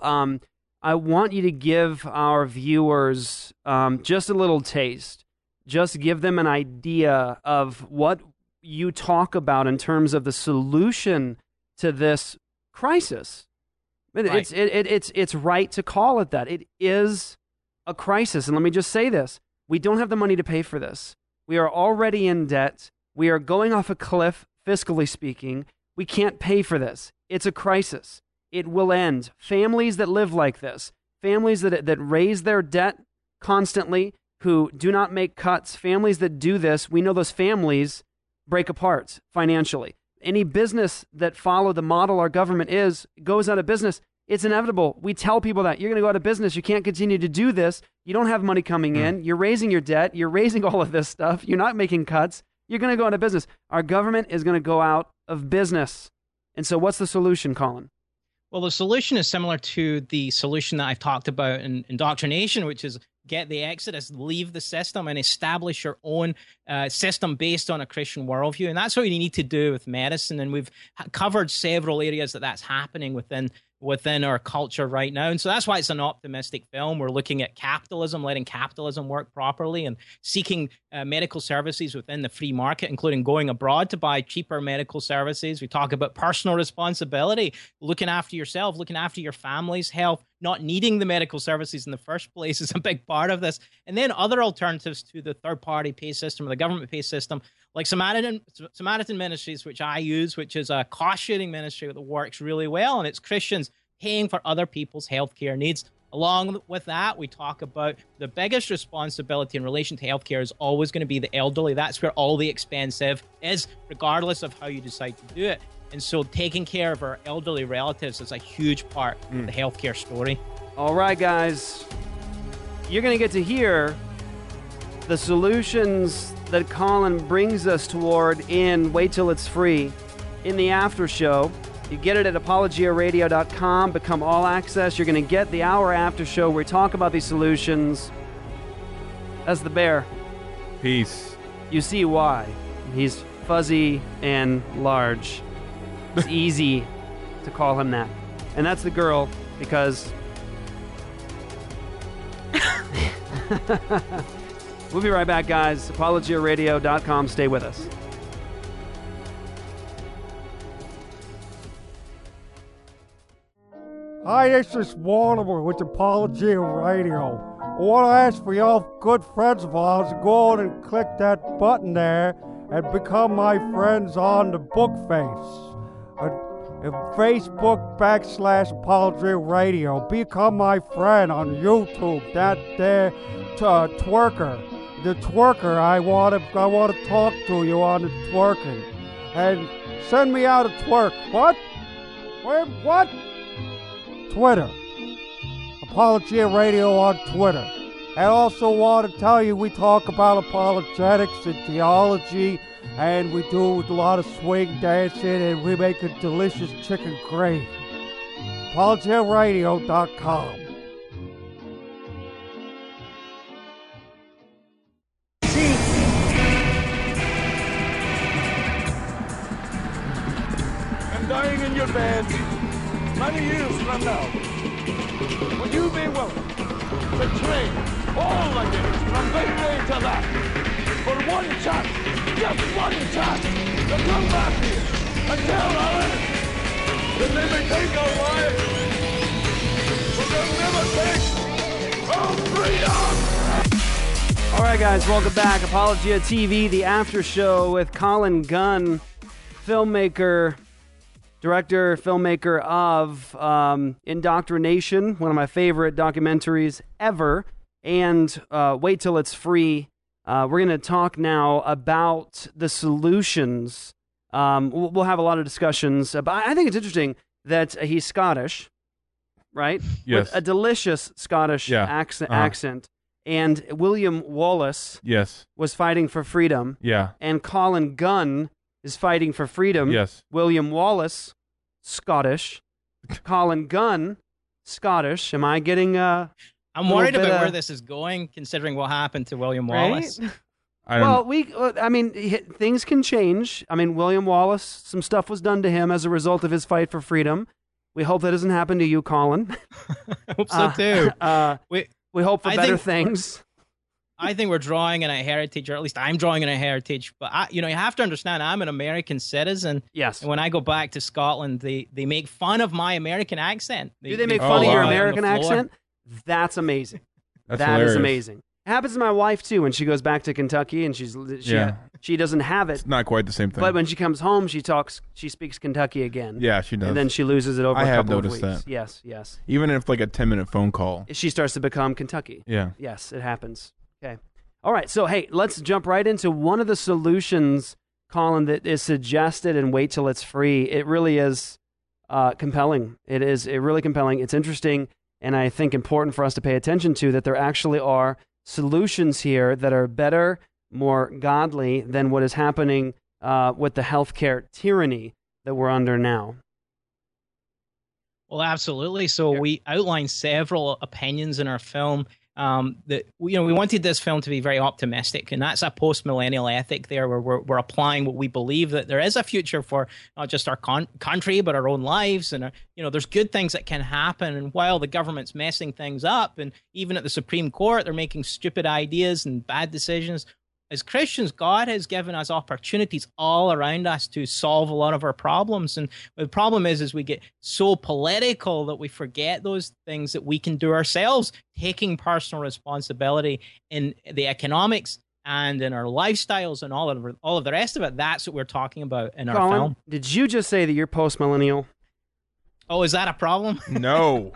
I want you to give our viewers just a little taste. Just give them an idea of what you talk about in terms of the solution to this crisis. Right. It's right to call it that. It is a crisis. And let me just say this. We don't have the money to pay for this. We are already in debt. We are going off a cliff, fiscally speaking. We can't pay for this. It's a crisis. It will end. Families that live like this, families that raise their debt constantly, who do not make cuts, families that do this, we know those families break apart financially. Any business that follow the model our government goes out of business. It's inevitable. We tell people that you're going to go out of business. You can't continue to do this. You don't have money coming in. You're raising your debt. You're raising all of this stuff. You're not making cuts. You're going to go out of business. Our government is going to go out of business. And so what's the solution, Colin? Well, the solution is similar to the solution that I've talked about in indoctrination, which is get the exodus, leave the system, and establish your own system based on a Christian worldview. And that's what you need to do with medicine. And we've covered several areas that's happening within our culture right now. And so that's why it's an optimistic film. We're looking at capitalism, letting capitalism work properly, and seeking medical services within the free market, including going abroad to buy cheaper medical services. We talk about personal responsibility, looking after yourself, looking after your family's health, not needing the medical services in the first place is a big part of this. And then other alternatives to the third-party pay system or the government pay system, like Samaritan Ministries, which I use, which is a cost-sharing ministry that works really well, and it's Christians paying for other people's healthcare needs. Along with that, we talk about the biggest responsibility in relation to healthcare is always going to be the elderly. That's where all the expensive is, regardless of how you decide to do it. And so taking care of our elderly relatives is a huge part of the healthcare story. All right, guys. You're going to get to hear the solutions that Colin brings us toward in Wait Till It's Free in the after show. You get it at apologiaradio.com, become all access. You're going to get the hour after show where we talk about these solutions. That's the bear. Peace. You see why. He's fuzzy and large. It's easy to call him that. And that's the girl because... We'll be right back, guys. apologiaradio.com. Stay with us. Hi, this is Mortimer with Apologia Radio. I want to ask for y'all good friends of ours to go on and click that button there and become my friends on the book face. Facebook.com/Apologia Radio. Become my friend on YouTube. That there twerker. The twerker, I want to talk to you on the twerking. And send me out a twerk. What? Wait, what? Twitter. Apologia Radio on Twitter. And also want to tell you we talk about apologetics and theology, and we do a lot of swing dancing, and we make a delicious chicken gravy. apologiaradio.com. And dying in your bed many years from now, would you be willing to trade all the days from this day to that for one chance, just one chance, to come back here and tell our enemies that they may take our lives, but they'll never take our freedom? All right, guys, welcome back. Apologia TV, the after show with Colin Gunn, filmmaker, director, filmmaker of Indoctrination, one of my favorite documentaries ever, and Wait Till It's Free. We're going to talk now about the solutions. We'll have a lot of discussions, but I think it's interesting that he's Scottish, right? Yes. With a delicious Scottish accent. And William Wallace was fighting for freedom. Yeah. And Colin Gunn is fighting for freedom. Yes. William Wallace, Scottish. Colin Gunn, Scottish. Am I getting I'm worried about where this is going, considering what happened to William Wallace. Things can change. I mean, William Wallace, some stuff was done to him as a result of his fight for freedom. We hope that doesn't happen to you, Colin. I hope so, too. We hope for better things. I think we're drawing on a heritage, or at least I'm drawing on a heritage. But you have to understand, I'm an American citizen. Yes. And when I go back to Scotland, they make fun of my American accent. Do they make fun of your American accent? That's amazing. That is amazing. It happens to my wife too when she goes back to Kentucky and she doesn't have it. It's not quite the same thing. But when she comes home, she speaks Kentucky again. Yeah, she does. And then she loses it over a couple of weeks. I have noticed that. Yes. Even if like a 10-minute phone call. She starts to become Kentucky. Yeah. Yes, it happens. Okay. All right. So, hey, let's jump right into one of the solutions, Colin, that is suggested in Wait Till It's Free. It really is compelling. It is really compelling. It's interesting, and I think important for us to pay attention to that there actually are solutions here that are better, more godly than what is happening with the healthcare tyranny that we're under now. Well, absolutely. So we outlined several opinions in our film that we wanted this film to be very optimistic, and that's a post-millennial ethic there where we're applying what we believe that there is a future for not just our country but our own lives, and there's good things that can happen. And while the government's messing things up, and even at the Supreme Court they're making stupid ideas and bad decisions, as Christians, God has given us opportunities all around us to solve a lot of our problems. And the problem is we get so political that we forget those things that we can do ourselves, taking personal responsibility in the economics and in our lifestyles and all of the rest of it. That's what we're talking about in our film. Did you just say that you're post-millennial? Oh, is that a problem? No.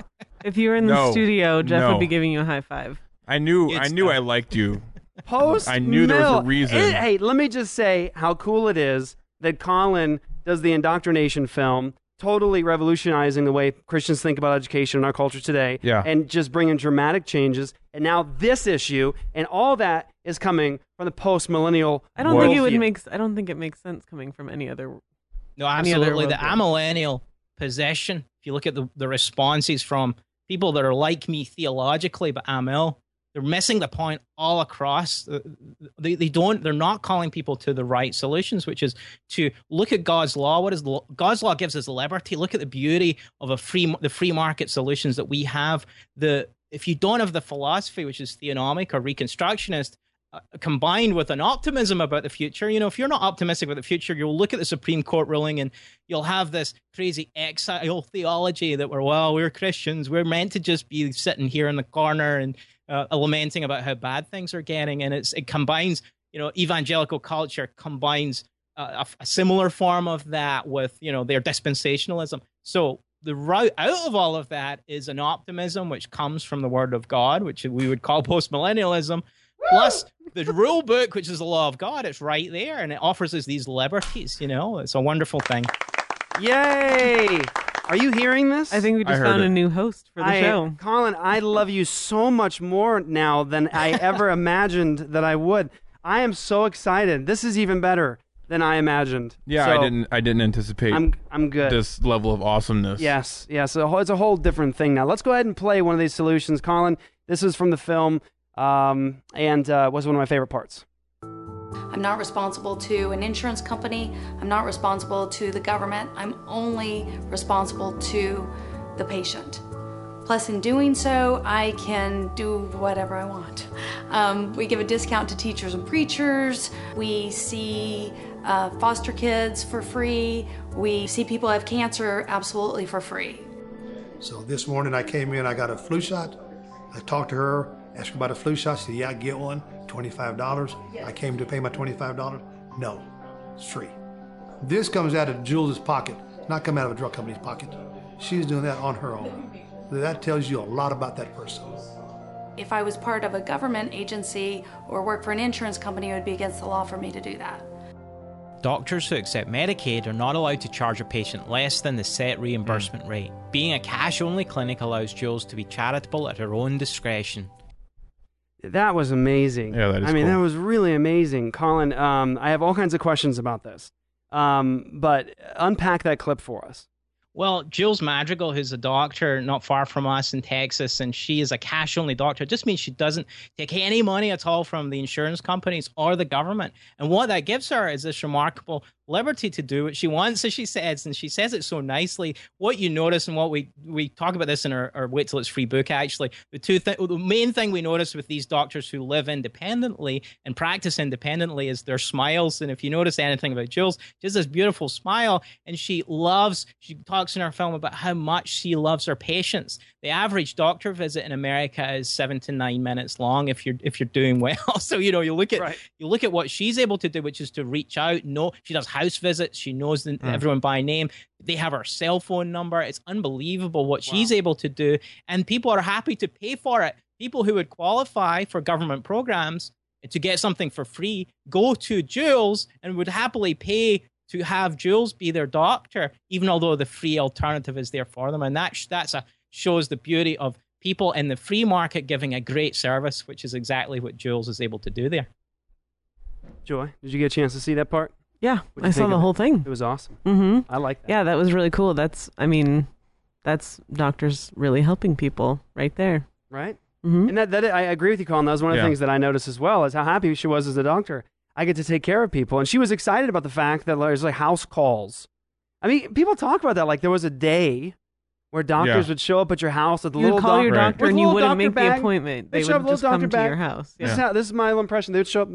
If you were in the No. studio, Jeff No. would be giving you a high five. I knew I liked you. Post I knew there was a mill. reason. Hey, let me just say how cool it is that Colin does the indoctrination film, totally revolutionizing the way Christians think about education in our culture today, Yeah. and just bringing dramatic changes. And now this issue and all that is coming from the post-millennial. I don't think it would worldview. make. I don't think it makes sense coming from any other. No, any other absolutely. The worldview. amillennial possession, if you look at the responses from people that are like me theologically, but amil, they're missing the point all across. They're not calling people to the right solutions, which is to look at God's law. What is God's law gives us liberty. Look at the beauty of the free market solutions that we have. If you don't have the philosophy, which is theonomic or reconstructionist, combined with an optimism about the future, if you're not optimistic about the future, you'll look at the Supreme Court ruling and you'll have this crazy exile theology that we're Christians, we're meant to just be sitting here in the corner and lamenting about how bad things are getting. And it combines, evangelical culture combines a similar form of that with, their dispensationalism. So the route out of all of that is an optimism which comes from the Word of God, which we would call postmillennialism. Plus the rule book, which is the law of God, it's right there, and it offers us these liberties. It's a wonderful thing. Yay! Are you hearing this? I think we just found a new host for the show. Colin, I love you so much more now than I ever imagined that I would. I am so excited. This is even better than I imagined. Yeah, So, I didn't anticipate I'm good. this level of awesomeness. Yes. It's a whole different thing now. Let's go ahead and play one of these solutions. Colin, this is from the film, and was one of my favorite parts. I'm not responsible to an insurance company. I'm not responsible to the government. I'm only responsible to the patient. Plus, in doing so, I can do whatever I want. We give a discount to teachers and preachers. We see foster kids for free. We see people have cancer absolutely for free. So this morning I came in, I got a flu shot. I talked to her, asked her about a flu shot. She said, yeah, get one, $25. I came to pay my $25. No, it's free. This comes out of Jules's pocket, not come out of a drug company's pocket. She's doing that on her own. That tells you a lot about that person. If I was part of a government agency or worked for an insurance company, it would be against the law for me to do that. Doctors who accept Medicaid are not allowed to charge a patient less than the set reimbursement rate. Being a cash-only clinic allows Jules to be charitable at her own discretion. That was amazing. Yeah, that is that cool. was really amazing. Colin, I have all kinds of questions about this, but unpack that clip for us. Well, Jules Madrigal, who's a doctor not far from us in Texas, and she is a cash-only doctor. It just means she doesn't take any money at all from the insurance companies or the government. And what that gives her is this remarkable liberty to do what she wants, as she says, and she says it so nicely. What you notice, and what we talk about this in our Wait Till It's Free book, actually, the main thing we notice with these doctors who live independently and practice independently is their smiles. And if you notice anything about Jules, she has this beautiful smile, and she talks in her film about how much she loves her patients. The average doctor visit in America is 7 to 9 minutes long if you're doing well. So you look at what she's able to do, which is to reach out. She does house visits. She knows everyone by name. They have her cell phone number. It's unbelievable what she's able to do, and people are happy to pay for it. People who would qualify for government programs to get something for free go to Jules and would happily pay to have Jules be their doctor, even although the free alternative is there for them. And that shows the beauty of people in the free market giving a great service, which is exactly what Jules is able to do there. Joy, did you get a chance to see that part? Yeah, What'd you I saw think the of whole it? thing. It was awesome. Mm-hmm. I like that. Yeah, that was really cool. That's doctors really helping people right there. Right? Mm-hmm. And that I agree with you, Colin. That was one of the Yeah. things that I noticed as well, is how happy she was as a doctor. I get to take care of people. And she was excited about the fact that there's like house calls. I mean, people talk about that. Like there was a day where doctors would show up at your house with a You little would call your doc- doctor with and a you little wouldn't doctor make bag. the appointment. They They'd show up would with a just little come doctor to your bag. house. This is my little impression. They would show up.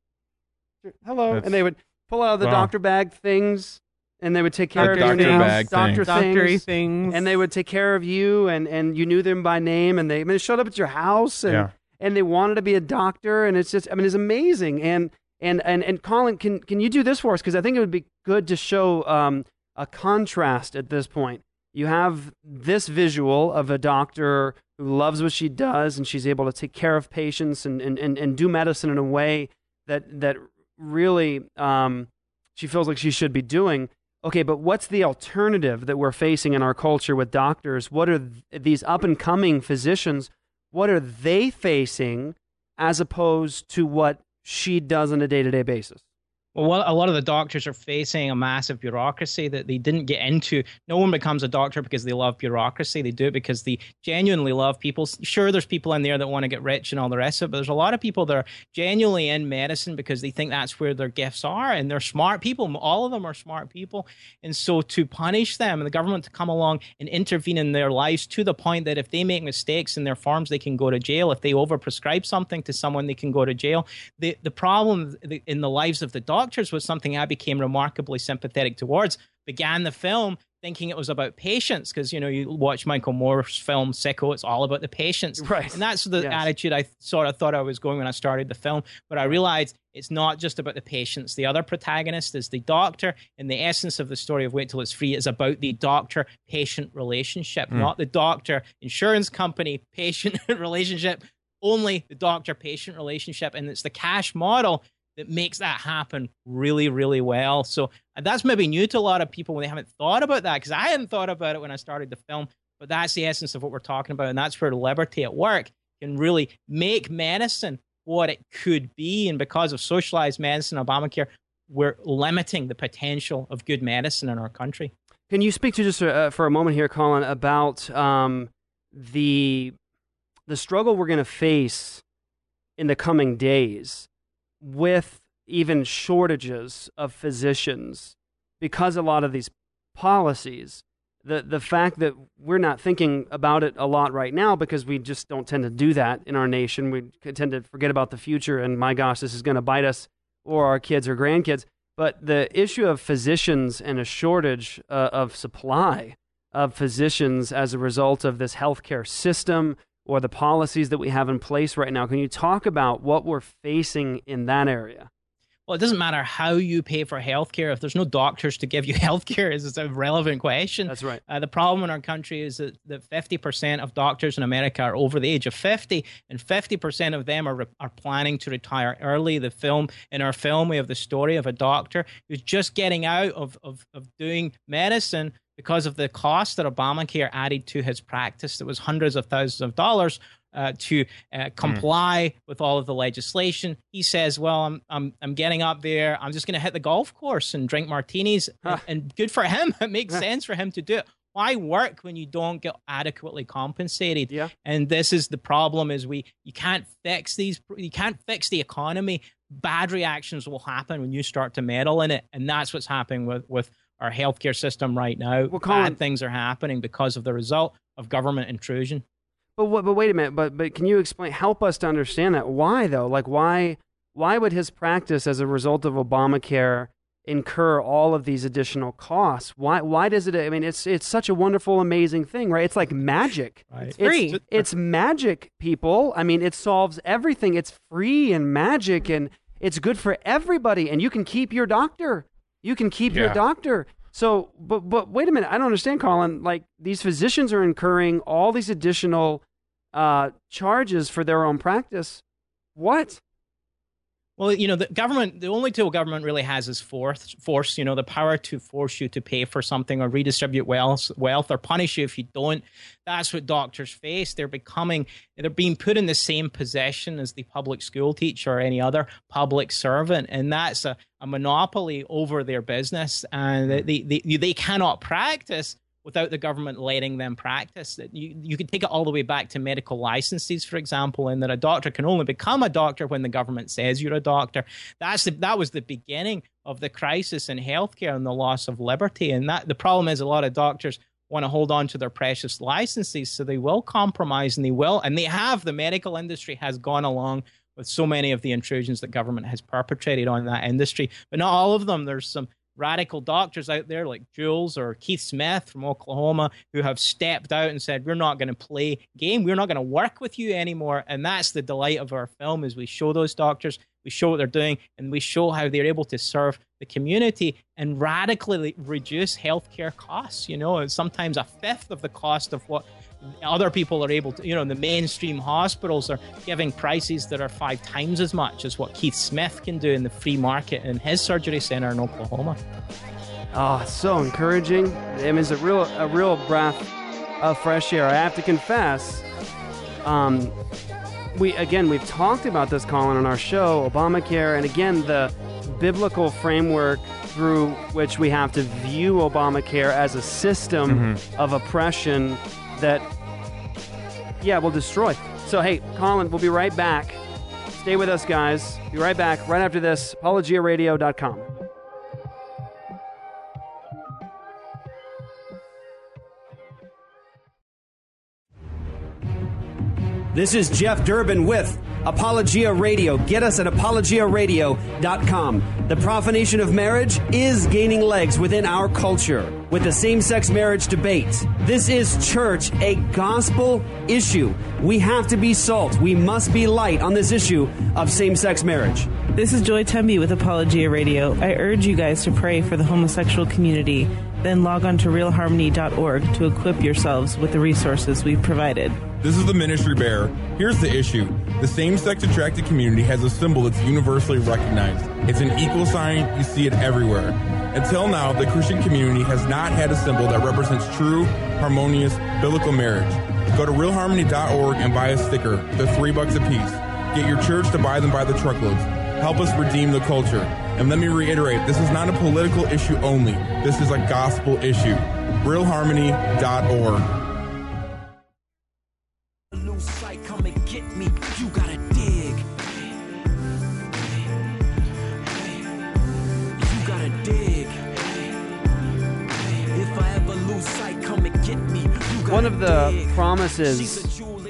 Hello. That's- and they would pull out the Wow. doctor bag things, and they would take care of Doctor your bag doctor things. Doctory things. and they would take care of you, and you knew them by name, and they showed up at your house, and they wanted to be a doctor, and it's just, it's amazing. And Colin, can you do this for us? Because I think it would be good to show a contrast at this point. you have this visual of a doctor who loves what she does, and she's able to take care of patients and do medicine in a way that really she feels like she should be doing. Okay, but what's the alternative that we're facing in our culture with doctors? What are these up-and-coming physicians, what are they facing as opposed to what she does on a day-to-day basis? Well, a lot of the doctors are facing a massive bureaucracy that they didn't get into. No one becomes a doctor because they love bureaucracy. They do it because they genuinely love people. Sure, there's people in there that want to get rich and all the rest of it, but there's a lot of people that are genuinely in medicine because they think that's where their gifts are, and they're smart people. All of them are smart people. And so to punish them and the government to come along and intervene in their lives to the point that if they make mistakes in their forms, they can go to jail. If they overprescribe something to someone, they can go to jail. The problem in the lives of the doctors was something I became remarkably sympathetic towards. Began the film thinking it was about patients because, you watch Michael Moore's film Sicko, it's all about the patients. Right. And that's the attitude I sort of thought I was going when I started the film. But I realized it's not just about the patients. The other protagonist is the doctor, and the essence of the story of Wait Till It's Free is about the doctor-patient relationship, not the doctor-insurance company-patient relationship, only the doctor-patient relationship. And it's the cash model that makes that happen really, really well. So that's maybe new to a lot of people when they haven't thought about that, because I hadn't thought about it when I started the film, but that's the essence of what we're talking about, and that's where Liberty at Work can really make medicine what it could be. And because of socialized medicine, Obamacare, we're limiting the potential of good medicine in our country. Can you speak to just for a moment here, Colin, about the struggle we're going to face in the coming days with even shortages of physicians because a lot of these policies, the fact that we're not thinking about it a lot right now because we just don't tend to do that in our nation. We tend to forget about the future and, my gosh, this is going to bite us or our kids or grandkids. But the issue of physicians and a shortage of supply of physicians as a result of this healthcare system or the policies that we have in place right now. Can you talk about what we're facing in that area? Well, it doesn't matter how you pay for healthcare. If there's no doctors to give you healthcare, it's a relevant question. That's right. The problem in our country is that 50% of doctors in America are over the age of 50, and 50% of them are planning to retire early. In our film, we have the story of a doctor who's just getting out of doing medicine because of the cost that Obamacare added to his practice. That was hundreds of thousands of dollars to comply with all of the legislation. He says, well, I'm getting up there. I'm just going to hit the golf course and drink martinis. And good for him. It makes sense for him to do it. Why work when you don't get adequately compensated? Yeah. And this is the problem: is you can't fix these. You can't fix the economy. Bad reactions will happen when you start to meddle in it, and that's what's happening with our healthcare system right now. Well, Colin, bad things are happening because of the result of government intrusion. But wait a minute. But can you explain? Help us to understand that. Why though? Like why would his practice as a result of Obamacare incur all of these additional costs? Why does it? I mean, it's such a wonderful, amazing thing, right? It's like magic. Right. It's free. It's magic, people. I mean, it solves everything. It's free and magic, and it's good for everybody. And you can keep your doctor. You can keep your doctor. So, but wait a minute. I don't understand, Colin. Like, these physicians are incurring all these additional charges for their own practice. What? Well, the government, the only tool government really has is force, the power to force you to pay for something or redistribute wealth or punish you if you don't. That's what doctors face. They're being put in the same possession as the public school teacher or any other public servant. And that's a monopoly over their business. And they cannot practice without the government letting them practice. You can take it all the way back to medical licenses, for example, and that a doctor can only become a doctor when the government says you're a doctor. That was the beginning of the crisis in healthcare and the loss of liberty. And the problem is a lot of doctors want to hold on to their precious licenses, so they will compromise, and the medical industry has gone along with so many of the intrusions that government has perpetrated on that industry. But not all of them. There's some radical doctors out there like Jules or Keith Smith from Oklahoma who have stepped out and said, we're not going to play game. We're not going to work with you anymore. And that's the delight of our film, is we show those doctors we show what they're doing, and we show how they're able to serve the community and radically reduce healthcare costs. It's sometimes a fifth of the cost of what other people are able to, the mainstream hospitals are giving prices that are 5 times as much as what Keith Smith can do in the free market in his surgery center in Oklahoma. Oh, it's so encouraging. I mean, it's a real breath of fresh air. I have to confess, we've talked about this, Colin, on our show, Obamacare, and again, the biblical framework through which we have to view Obamacare as a system of oppression that, will destroy. So, hey, Colin, we'll be right back. Stay with us, guys. Be right back right after this. ApologiaRadio.com. This is Jeff Durbin with Apologia Radio. Get us at ApologiaRadio.com. The profanation of marriage is gaining legs within our culture with the same-sex marriage debate. This is church, a gospel issue. We have to be salt. We must be light on this issue of same-sex marriage. This is Joy Temby with Apologia Radio. I urge you guys to pray for the homosexual community. Then log on to realharmony.org to equip yourselves with the resources we've provided. This is the Ministry Bear. Here's the issue. The same-sex attracted community has a symbol that's universally recognized. It's an equal sign. You see it everywhere. Until now, the Christian community has not had a symbol that represents true, harmonious, biblical marriage. Go to realharmony.org and buy a sticker. They're $3 a piece. Get your church to buy them by the truckloads. Help us redeem the culture. And let me reiterate, this is not a political issue only. This is a gospel issue. realharmony.org. Come and get me, you gotta dig. You gotta dig. If I ever lose sight, come and get me. One of the promises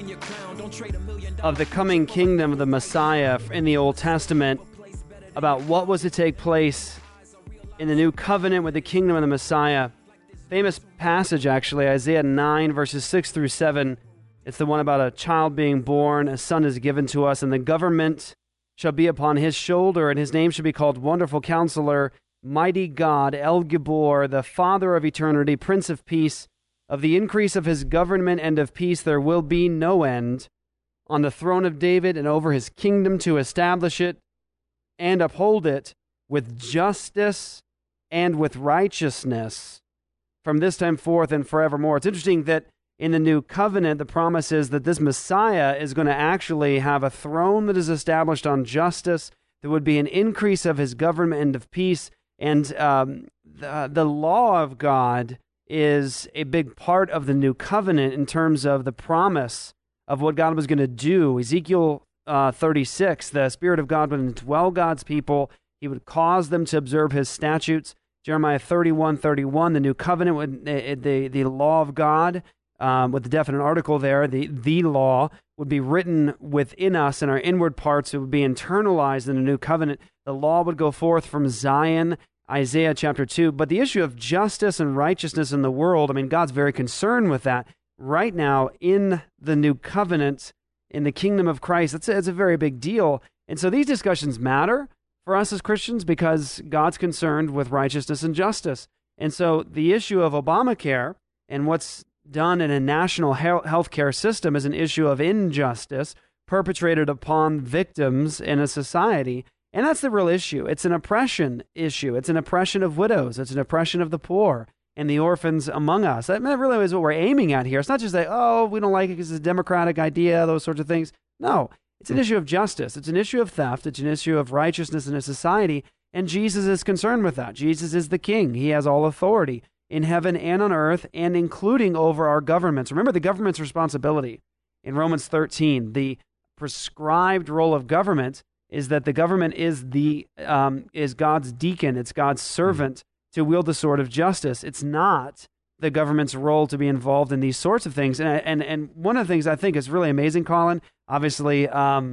of the coming kingdom of the Messiah in the Old Testament about what was to take place in the new covenant with the kingdom of the Messiah. Famous passage, actually, Isaiah 9, verses 6 through 7. It's the one about a child being born, a son is given to us, and the government shall be upon his shoulder, and his name shall be called Wonderful Counselor, Mighty God, El Gibor, the Father of Eternity, Prince of Peace. Of the increase of his government and of peace there will be no end, on the throne of David and over his kingdom, to establish it and uphold it with justice and with righteousness from this time forth and forevermore. It's interesting that in the new covenant, the promise is that this Messiah is going to actually have a throne that is established on justice. There would be an increase of his government and of peace. And the law of God is a big part of the new covenant in terms of the promise of what God was going to do. Ezekiel 36, the Spirit of God would indwell God's people. He would cause them to observe his statutes. Jeremiah 31:31, the new covenant, the law of God, with the definite article there, the law would be written within us in our inward parts. It would be internalized in the new covenant. The law would go forth from Zion, Isaiah chapter 2. But the issue of justice and righteousness in the world, I mean, God's very concerned with that. Right now, in the new covenant, in the kingdom of Christ, it's a very big deal. And so these discussions matter for us as Christians because God's concerned with righteousness and justice. And so the issue of Obamacare and what's done in a national health care system is an issue of injustice perpetrated upon victims in a society. And that's the real issue. It's an oppression issue. It's an oppression of widows. It's an oppression of the poor and the orphans among us. That really is what we're aiming at here. It's not just like, oh, we don't like it because it's a democratic idea, those sorts of things. No, it's an issue of justice. It's an issue of theft. It's an issue of righteousness in a society. And Jesus is concerned with that. Jesus is the king. He has all authority in heaven and on earth, and including over our governments. Remember the government's responsibility. In Romans 13, the prescribed role of government is that the government is God's deacon. It's God's servant to wield the sword of justice. It's not the government's role to be involved in these sorts of things. And one of the things I think is really amazing, Colin, obviously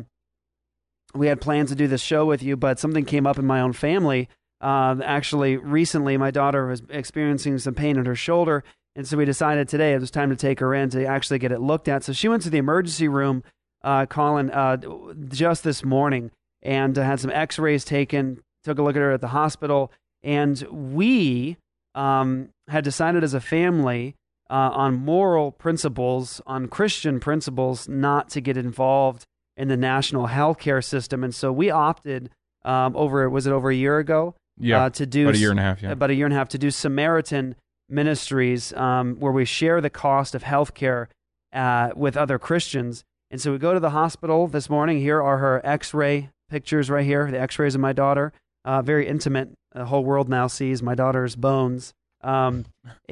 we had plans to do this show with you, but something came up in my own family. Actually, recently, my daughter was experiencing some pain in her shoulder, and so we decided today it was time to take her in to actually get it looked at. So she went to the emergency room, Colin, just this morning, and had some x-rays taken, took a look at her at the hospital, and we had decided as a family on moral principles, on Christian principles, not to get involved in the national healthcare system. And so we opted over a year ago? Yeah, to do about a year and a half. Yeah, about a year and a half to do Samaritan Ministries, where we share the cost of healthcare with other Christians. And so we go to the hospital this morning. Here are her X-ray pictures right here. The X-rays of my daughter, very intimate. The whole world now sees my daughter's bones. So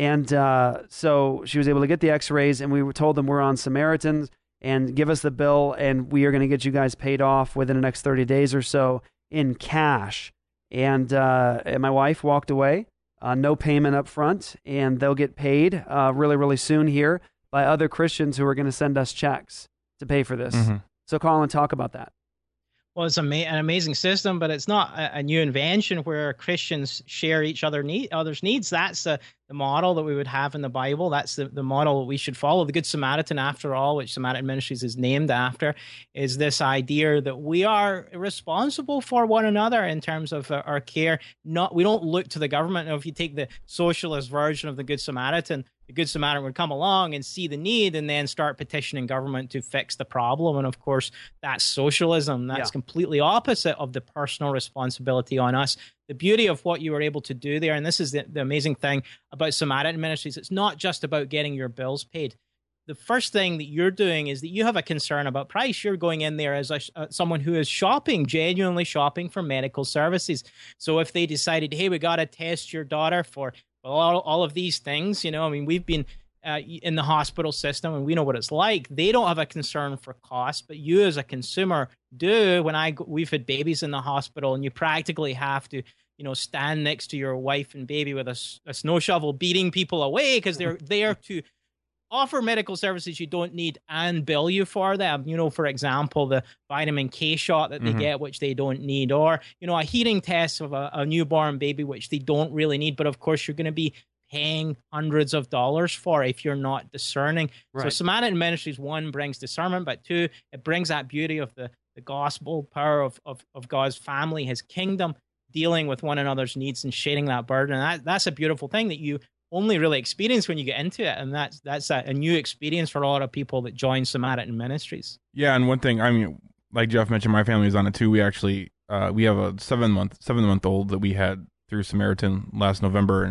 she was able to get the X-rays, and we told them we're on Samaritans and give us the bill, and we are going to get you guys paid off within the next 30 days or so in cash. And my wife walked away, no payment up front, and they'll get paid really, really soon here by other Christians who are going to send us checks to pay for this. Mm-hmm. So Colin, talk about that. Well, it's an amazing system, but it's not a new invention where Christians share each other's needs. That's the model that we would have in the Bible. That's the model we should follow. The Good Samaritan, after all, which Samaritan Ministries is named after, is this idea that we are responsible for one another in terms of our care. We don't look to the government. Now, if you take the socialist version of the Good Samaritan would come along and see the need and then start petitioning government to fix the problem. And of course, that's socialism. That's completely opposite of the personal responsibility on us. The beauty of what you were able to do there, and this is the amazing thing about Samaritan Ministries, it's not just about getting your bills paid. The first thing that you're doing is that you have a concern about price. You're going in there as someone who is genuinely shopping for medical services. So if they decided, hey, we got to test your daughter for all of these things, we've been in the hospital system and we know what it's like. They don't have a concern for cost, but you as a consumer do. We've had babies in the hospital and you practically have to, stand next to your wife and baby with a snow shovel beating people away because they're there to offer medical services you don't need and bill you for them. For example, the vitamin K shot that they get, which they don't need, or, a hearing test of a newborn baby, which they don't really need. But of course, you're going to be paying hundreds of dollars for if you're not discerning. Right. So Samaritan Ministries, one, brings discernment, but two, it brings that beauty of the gospel power of God's family, his kingdom, dealing with one another's needs and sharing that burden. And that's a beautiful thing that you only really experience when you get into it, and that's a new experience for a lot of people that join Samaritan Ministries. Yeah, and one thing, like Jeff mentioned, my family is on it too. We actually we have a 7-month-old that we had through Samaritan last November,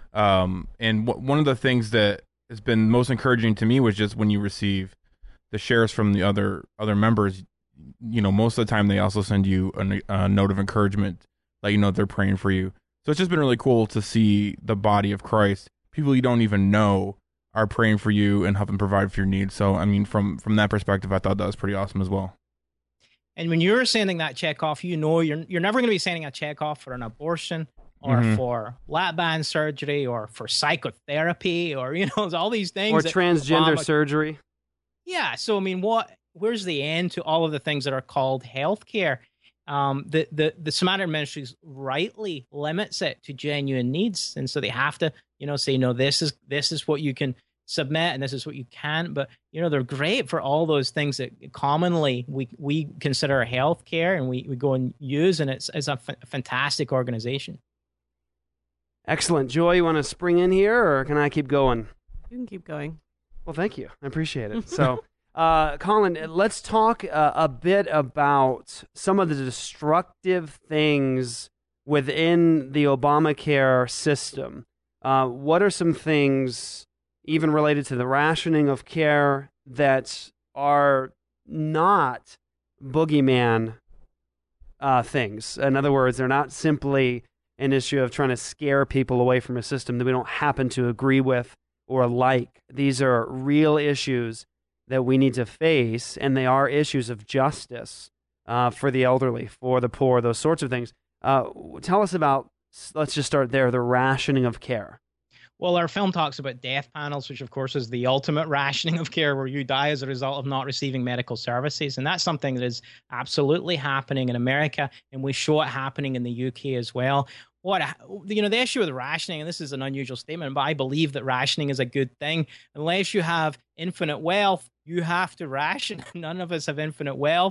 and one of the things that has been most encouraging to me was just when you receive the shares from the other members. Most of the time they also send you a note of encouragement, they're praying for you. So it's just been really cool to see the body of Christ, people you don't even know, are praying for you and helping provide for your needs. So, from that perspective, I thought that was pretty awesome as well. And when you're sending that check off, you're never going to be sending a check off for an abortion or for lap band surgery or for psychotherapy or, all these things. Or transgender surgery. Yeah. So, where's the end to all of the things that are called healthcare? The Samaritan Ministries rightly limits it to genuine needs, and so they have to, say, no, this is what you can submit, and this is what you can't. But they're great for all those things that commonly we consider health care, and we go and use, and it's a fantastic organization. Excellent. Joy, you want to spring in here, or can I keep going? You can keep going. Well, thank you. I appreciate it. So. Colin, let's talk a bit about some of the destructive things within the Obamacare system. What are some things, even related to the rationing of care, that are not boogeyman things? In other words, they're not simply an issue of trying to scare people away from a system that we don't happen to agree with or like. These are real issues that we need to face, and they are issues of justice for the elderly, for the poor, those sorts of things. Tell us about, let's just start there, the rationing of care. Well, our film talks about death panels, which of course is the ultimate rationing of care, where you die as a result of not receiving medical services. And that's something that is absolutely happening in America, and we show it happening in the UK as well. The issue with rationing, and this is an unusual statement, but I believe that rationing is a good thing. Unless you have infinite wealth, you have to ration. None of us have infinite wealth.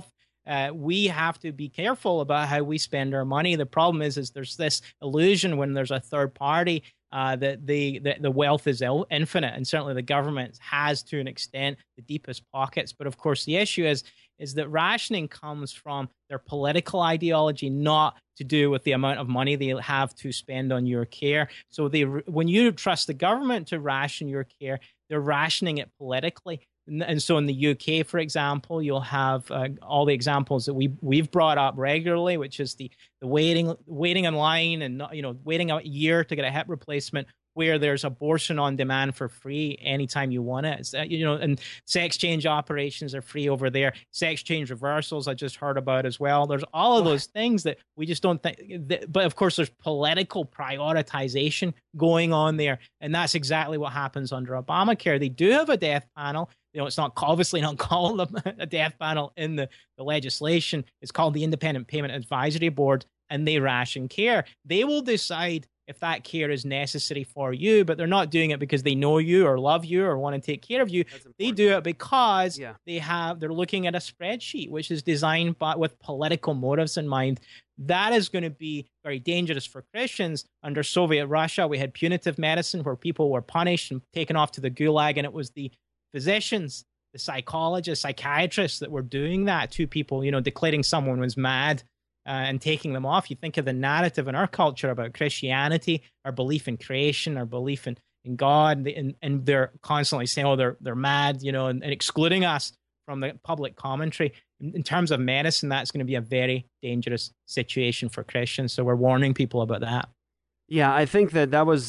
we have to be careful about how we spend our money. The problem is there's this illusion when there's a third party that the wealth is infinite, and certainly the government has, to an extent, the deepest pockets. But of course, the issue is that rationing comes from their political ideology, not to do with the amount of money they have to spend on your care. So when you trust the government to ration your care, they're rationing it politically. And so in the UK, for example, you'll have all the examples that we've brought up regularly, which is the waiting in line and waiting a year to get a hip replacement, where there's abortion on demand for free anytime you want it. And sex change operations are free over there. Sex change reversals I just heard about as well. There's all of those things that we just don't think. But of course, there's political prioritization going on there, and that's exactly what happens under Obamacare. They do have a death panel. It's not obviously not called a death panel in the legislation. It's called the Independent Payment Advisory Board, and they ration care. They will decide if that care is necessary for you, but they're not doing it because they know you or love you or want to take care of you. They do it because they're looking at a spreadsheet which is designed with political motives in mind. That is going to be very dangerous for Christians. Under Soviet Russia, we had punitive medicine where people were punished and taken off to the gulag, and it was the physicians, the psychologists, psychiatrists that were doing that to people, declaring someone was mad and taking them off. You think of the narrative in our culture about Christianity, our belief in creation, our belief in God, and they're constantly saying, oh, they're mad, and excluding us from the public commentary. In terms of medicine, that's going to be a very dangerous situation for Christians. So we're warning people about that. Yeah, I think that was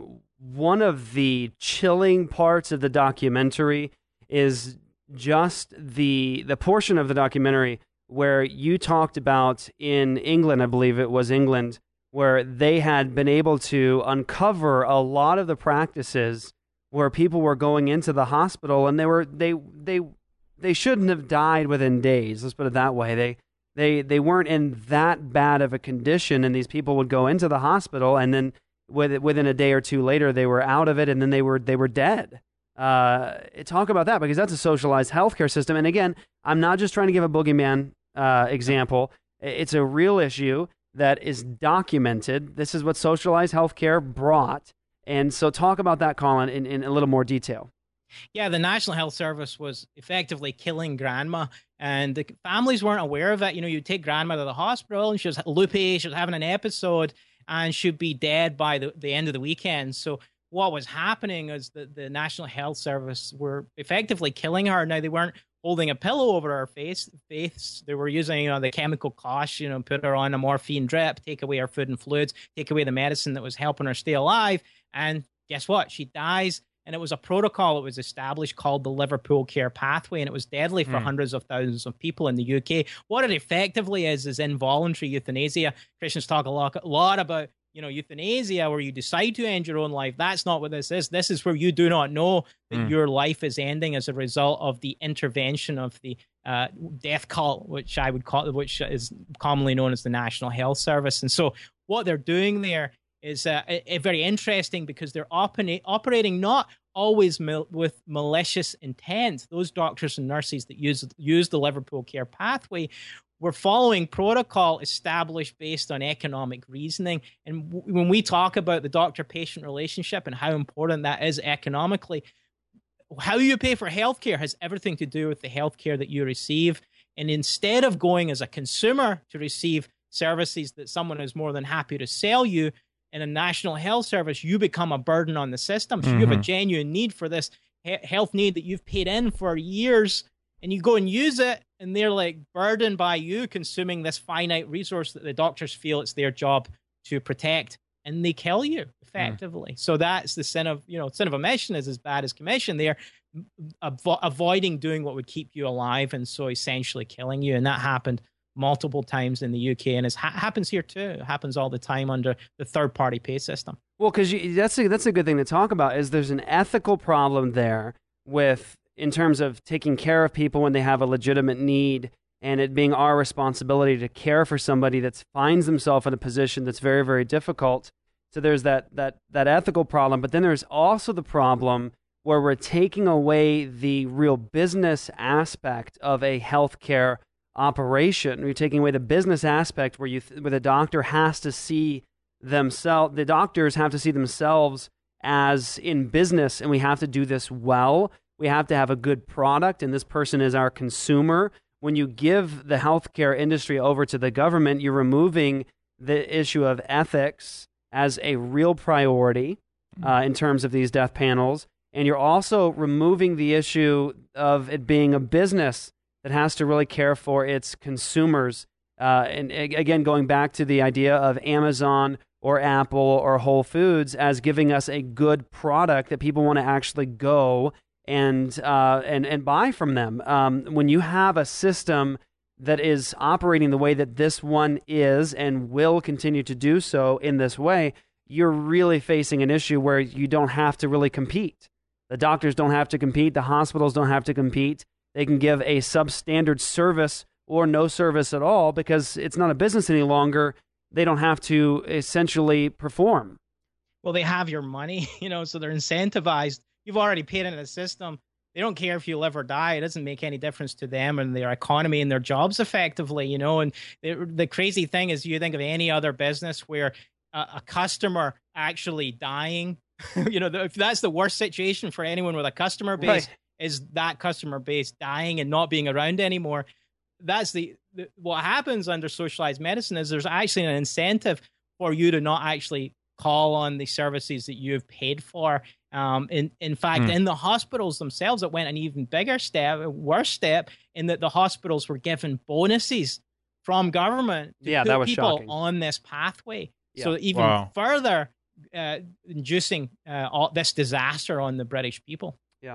one of the chilling parts of the documentary is just the portion of the documentary where you talked about in England, I believe it was England, where they had been able to uncover a lot of the practices where people were going into the hospital and they shouldn't have died within days. Let's put it that way. They weren't in that bad of a condition, and these people would go into the hospital, and then within a day or two later, they were out of it, and then they were dead. Talk about that, because that's a socialized healthcare system. And again, I'm not just trying to give a boogeyman example. It's a real issue that is documented. This is what socialized healthcare brought. And so talk about that, Colin, in a little more detail. Yeah, the National Health Service was effectively killing grandma, and the families weren't aware of it. You take grandma to the hospital, and she was loopy, she was having an episode, and she'd be dead by the end of the weekend. So what was happening is that the National Health Service were effectively killing her. Now, they weren't holding a pillow over her face. They were using the chemical cosh, put her on a morphine drip, take away her food and fluids, take away the medicine that was helping her stay alive. And guess what? She dies. And it was a protocol that was established called the Liverpool Care Pathway, and it was deadly for hundreds of thousands of people in the UK. What it effectively is involuntary euthanasia. Christians talk a lot about euthanasia, where you decide to end your own life. That's not what this is. This is where you do not know that your life is ending as a result of the intervention of the death cult, which which is commonly known as the National Health Service. And so what they're doing there is very interesting, because they're operating not always with malicious intent. Those doctors and nurses that use the Liverpool Care Pathway were following protocol established based on economic reasoning. And when we talk about the doctor-patient relationship and how important that is economically, how you pay for healthcare has everything to do with the healthcare that you receive. And instead of going as a consumer to receive services that someone is more than happy to sell you, in a National Health Service, you become a burden on the system. So you have a genuine need for this health need that you've paid in for years, and you go and use it, and they're burdened by you consuming this finite resource that the doctors feel it's their job to protect, and they kill you effectively. So that's the sin of omission is as bad as commission. They're avoiding doing what would keep you alive, and so essentially killing you. And that happened multiple times in the UK, and it happens here too. It happens all the time under the third-party pay system. Well, because that's a good thing to talk about, is there's an ethical problem there in terms of taking care of people when they have a legitimate need, and it being our responsibility to care for somebody that finds themselves in a position that's very, very difficult. So there's that ethical problem, but then there's also the problem where we're taking away the real business aspect of a healthcare operation. You're taking away the business aspect where where the doctor has to see themselves. The doctors have to see themselves as in business, and we have to do this well. We have to have a good product, and this person is our consumer. When you give the healthcare industry over to the government, you're removing the issue of ethics as a real priority in terms of these death panels. And you're also removing the issue of it being a business that has to really care for its consumers. And again, going back to the idea of Amazon or Apple or Whole Foods as giving us a good product that people want to actually go and buy from them. When you have a system that is operating the way that this one is and will continue to do so in this way, you're really facing an issue where you don't have to really compete. The doctors don't have to compete. The hospitals don't have to compete. They can give a substandard service or no service at all because it's not a business any longer. They don't have to essentially perform. Well, they have your money, so they're incentivized. You've already paid into the system. They don't care if you live or die. It doesn't make any difference to them and their economy and their jobs effectively, And the crazy thing is you think of any other business where a customer actually dying, if that's the worst situation for anyone with a customer base, right, is that customer base dying and not being around anymore. That's what happens under socialized medicine is there's actually an incentive for you to not actually call on the services that you've paid for. In fact, in the hospitals themselves, it went an even bigger step, a worse step, in that the hospitals were given bonuses from government to put people shocking on this pathway. Yeah. So even further inducing all this disaster on the British people. Yeah.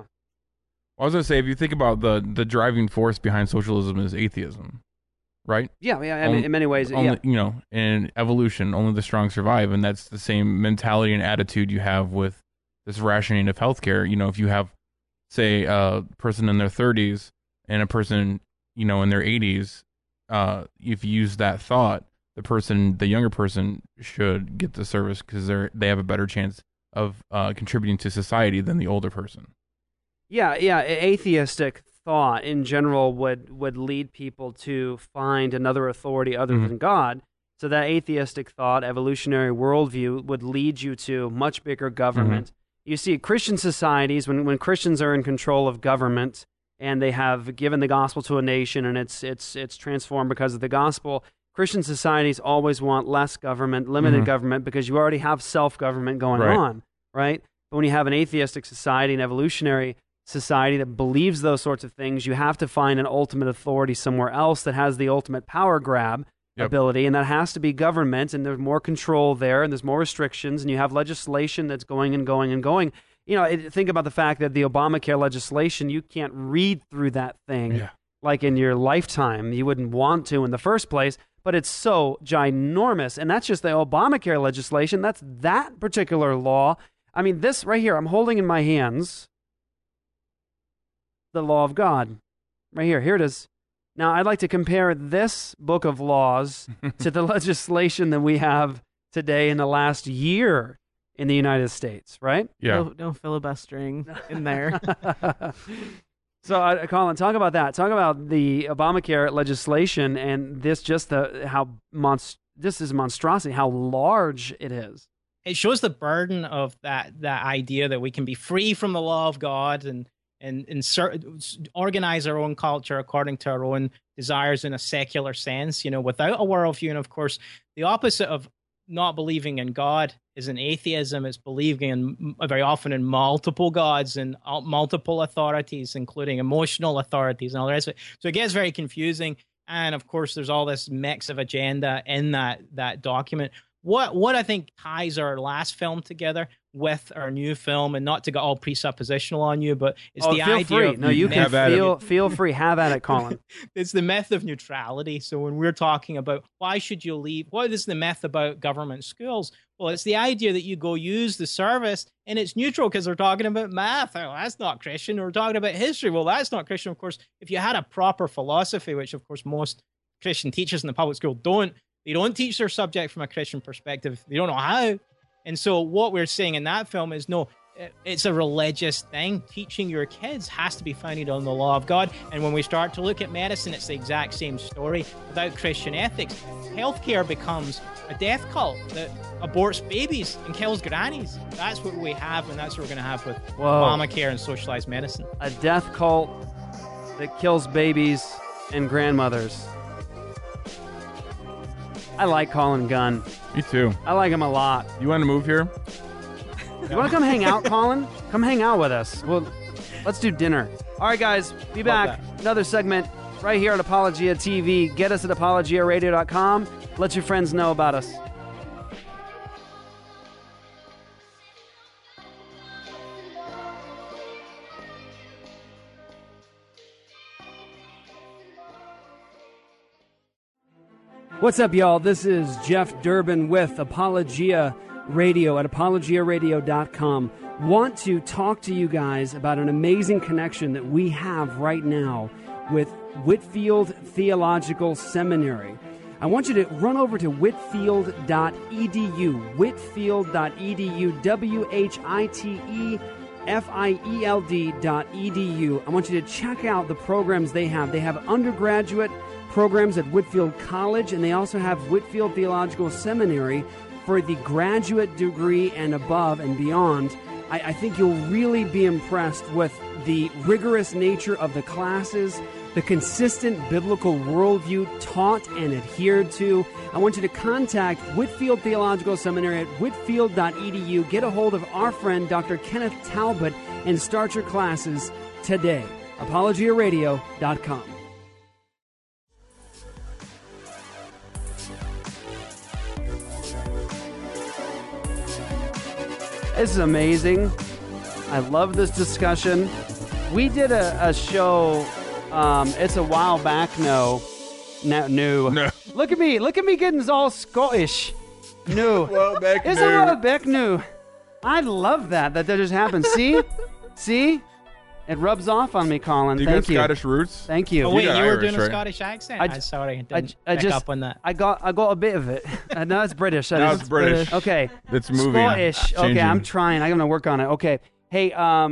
I was going to say, if you think about the driving force behind socialism is atheism, right? Yeah, I mean, in many ways, in evolution, only the strong survive, and that's the same mentality and attitude you have with this rationing of healthcare. If you have, say, a person in their 30s and a person, in their 80s, if you use that thought, the younger person should get the service because they have a better chance of contributing to society than the older person. Yeah. Atheistic thought in general would lead people to find another authority other than God. So that atheistic thought, evolutionary worldview, would lead you to much bigger government. You see, Christian societies, when Christians are in control of government and they have given the gospel to a nation and it's transformed because of the gospel, Christian societies always want less government, limited government, because you already have self-government going on, right? But when you have an atheistic society, an evolutionary society that believes those sorts of things, you have to find an ultimate authority somewhere else that has the ultimate power grab ability, and that has to be government, and there's more control there, and there's more restrictions, and you have legislation that's going and going and going. Think about the fact that the Obamacare legislation, you can't read through that thing like in your lifetime. You wouldn't want to in the first place, but it's so ginormous, and that's just the Obamacare legislation. That's that particular law. I mean, this right here, I'm holding in my hands the law of God. Right here. Here it is. Now, I'd like to compare this book of laws to the legislation that we have today in the last year in the United States, right? Yeah. No filibustering in there. So, Colin, talk about that. Talk about the Obamacare legislation and this this is monstrosity, how large it is. It shows the burden of that idea that we can be free from the law of God and organize our own culture according to our own desires in a secular sense, without a worldview. And of course, the opposite of not believing in God is an atheism. It's believing very often in multiple gods and multiple authorities, including emotional authorities and all the rest of it. So it gets very confusing. And of course, there's all this mix of agenda in that document. What I think ties our last film together with our new film, and not to get all presuppositional on you, but it's the idea free. of... No, you can feel free. Have at it, Colin. It's the myth of neutrality. So when we're talking about why should you leave, what is the myth about government schools? Well, it's the idea that you go use the service and it's neutral because they're talking about math. Oh, that's not Christian. Or we're talking about history. Well, that's not Christian. Of course, if you had a proper philosophy, which of course most Christian teachers in the public school don't, they don't teach their subject from a Christian perspective. They don't know how. And so what we're saying in that film is, no, it's a religious thing. Teaching your kids has to be founded on the law of God. And when we start to look at medicine, it's the exact same story. Without Christian ethics, healthcare becomes a death cult that aborts babies and kills grannies. That's what we have, and that's what we're going to have with Obamacare and socialized medicine. A death cult that kills babies and grandmothers. I like Colin Gunn. Me too. I like him a lot. You want to move here? You want to come hang out, Colin? Come hang out with us. Well, let's do dinner. All right, guys. Be back. Another segment right here at Apologia TV. Get us at apologiaradio.com. Let your friends know about us. What's up, y'all? This is Jeff Durbin with Apologia Radio at apologiaradio.com. Want to talk to you guys about an amazing connection that we have right now with Whitefield Theological Seminary. I want you to run over to whitefield.edu, whitefield.edu, whitefield.edu. I want you to check out the programs they have. They have undergraduate programs at Whitefield College, and they also have Whitefield Theological Seminary for the graduate degree and above and beyond. I think you'll really be impressed with the rigorous nature of the classes, the consistent biblical worldview taught and adhered to. I want you to contact Whitefield Theological Seminary at whitefield.edu. Get a hold of our friend, Dr. Kenneth Talbot, and start your classes today. ApologiaRadio.com. This is amazing. I love this discussion. We did a show, it's a while back now. No. Look at me getting all Scottish. No. Well back It's a while back now. I love that just happened. See? It rubs off on me, Colin. Thank you. You got Scottish roots? Thank you. Oh, wait, you were Irish, doing a right? Scottish accent? I'm sorry, I didn't pick up on that. I got a bit of it. No, it's British. Now it's British. Okay. It's moving. Scottish. Okay, Changing. I'm trying. I'm going to work on it. Okay. Hey,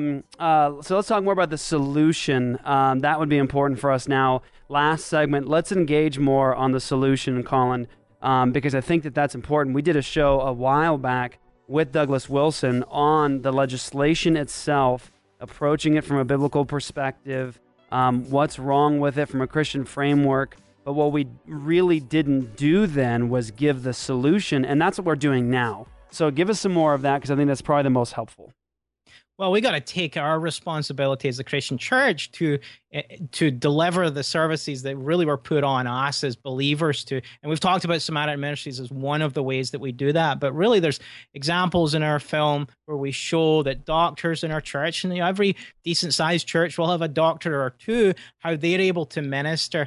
so let's talk more about the solution. That would be important for us now. Last segment, let's engage more on the solution, Colin, because I think that's important. We did a show a while back with Douglas Wilson on the legislation itself, approaching it from a biblical perspective, what's wrong with it from a Christian framework. But what we really didn't do then was give the solution, and that's what we're doing now. So give us some more of that, because I think that's probably the most helpful. Well, we got to take our responsibility as a Christian church to deliver the services that really were put on us as believers to. And we've talked about Samaritan Ministries as one of the ways that we do that. But really, there's examples in our film where we show that doctors in our church, and every decent-sized church will have a doctor or two, how they're able to minister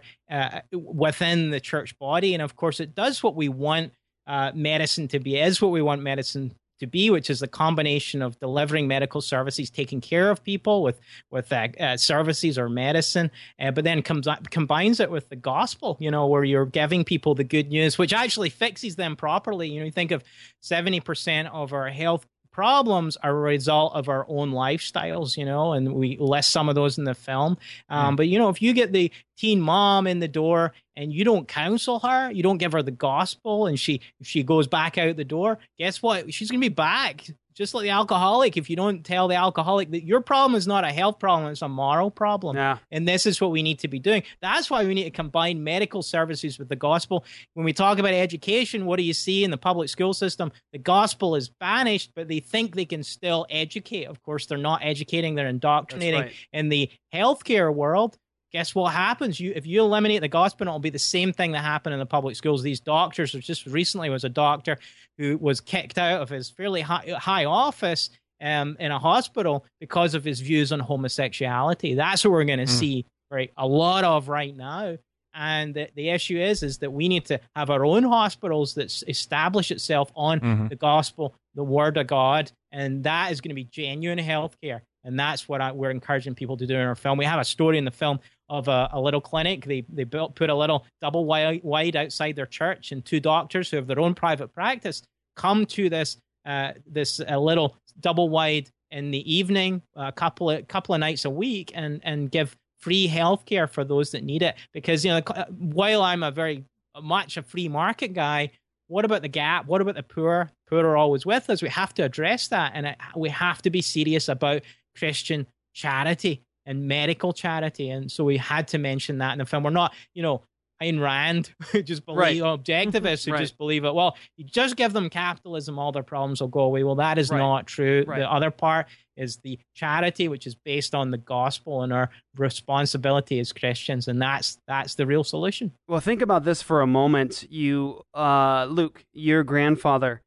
within the church body. And of course, it does what we want medicine to be, is what we want medicine to be, which is the combination of delivering medical services, taking care of people with services or medicine, but then combines it with the gospel, where you're giving people the good news, which actually fixes them properly. You think of 70% of our health problems are a result of our own lifestyles, and we list some of those in the film. But, if you get the teen mom in the door and you don't counsel her, you don't give her the gospel, and if she goes back out the door, guess what? She's going to be back. Just like the alcoholic, if you don't tell the alcoholic that your problem is not a health problem, it's a moral problem. Yeah. And this is what we need to be doing. That's why we need to combine medical services with the gospel. When we talk about education, what do you see in the public school system? The gospel is banished, but they think they can still educate. Of course, they're not educating, they're indoctrinating. That's right. In the healthcare world, guess what happens? If you eliminate the gospel, it'll be the same thing that happened in the public schools. These doctors, just recently was a doctor who was kicked out of his fairly high office in a hospital because of his views on homosexuality. That's what we're going to see a lot of right now. And the issue is that we need to have our own hospitals that establish itself on the gospel, the word of God, and that is going to be genuine healthcare. And that's what we're encouraging people to do in our film. We have a story in the film of a little clinic. They put a little double wide outside their church, and two doctors who have their own private practice come to this little double wide in the evening, a couple of nights a week, and give free healthcare for those that need it. Because while I'm much a free market guy, what about the gap? What about the poor? Poor are always with us. We have to address that, and we have to be serious about Christian charity and medical charity. And so we had to mention that in the film. We're not, Ayn Rand, who just believe objectivists who just believe it. Well, you just give them capitalism, all their problems will go away. Well, that is not true. The other part is the charity, which is based on the gospel and our responsibility as Christians, and that's the real solution. Well, think about this for a moment. You, Luke, your grandfather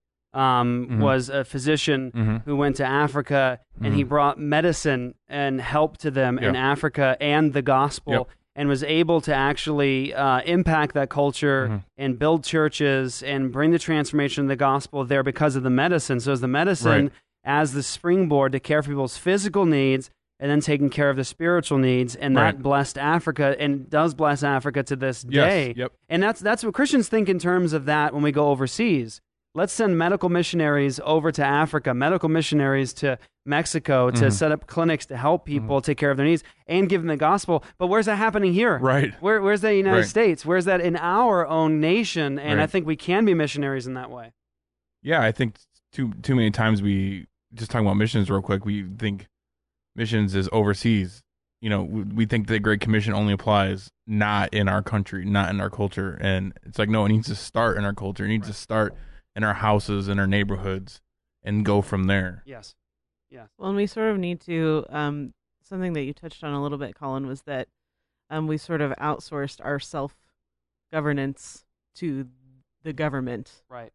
was a physician who went to Africa, and he brought medicine and help to them in Africa and the gospel. And was able to actually impact that culture and build churches and bring the transformation of the gospel there because of the medicine. So as the medicine as the springboard to care for people's physical needs and then taking care of the spiritual needs, and that blessed Africa and does bless Africa to this day. And that's what Christians think in terms of that when we go overseas. Let's send medical missionaries over to Africa, medical missionaries to Mexico to set up clinics to help people take care of their needs and give them the gospel. But where's that happening here? Where's that in the United States? Where's that in our own nation? And I think we can be missionaries in that way. Yeah, I think too many times we, just talking about missions real quick, we think missions is overseas. We think the Great Commission only applies not in our country, not in our culture. And it's like, no, it needs to start in our culture. It needs to start in our houses, in our neighborhoods, and go from there. Yes. Yeah. Well, and we sort of need to, something that you touched on a little bit, Colin, was that we sort of outsourced our self-governance to the government. Right.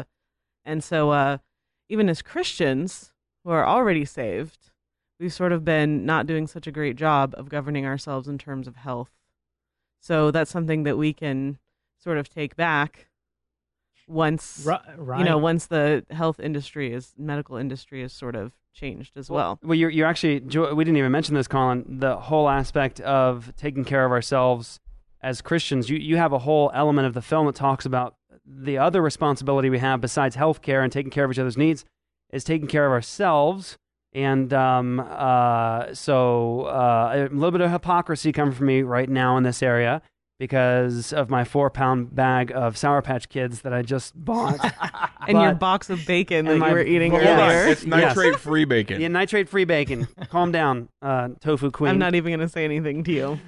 And so even as Christians who are already saved, we've sort of been not doing such a great job of governing ourselves in terms of health. So that's something that we can sort of take back once once the medical industry is sort of changed as well. Well, you're actually, we didn't even mention this, Colin, the whole aspect of taking care of ourselves as Christians. You have a whole element of the film that talks about the other responsibility we have besides healthcare and taking care of each other's needs is taking care of ourselves. And so a little bit of hypocrisy coming from me right now in this area, because of my 4-pound bag of Sour Patch Kids that I just bought. And your box of bacon that you were eating earlier. It's nitrate-free bacon. Yeah, nitrate-free bacon. Calm down, Tofu Queen. I'm not even going to say anything to you.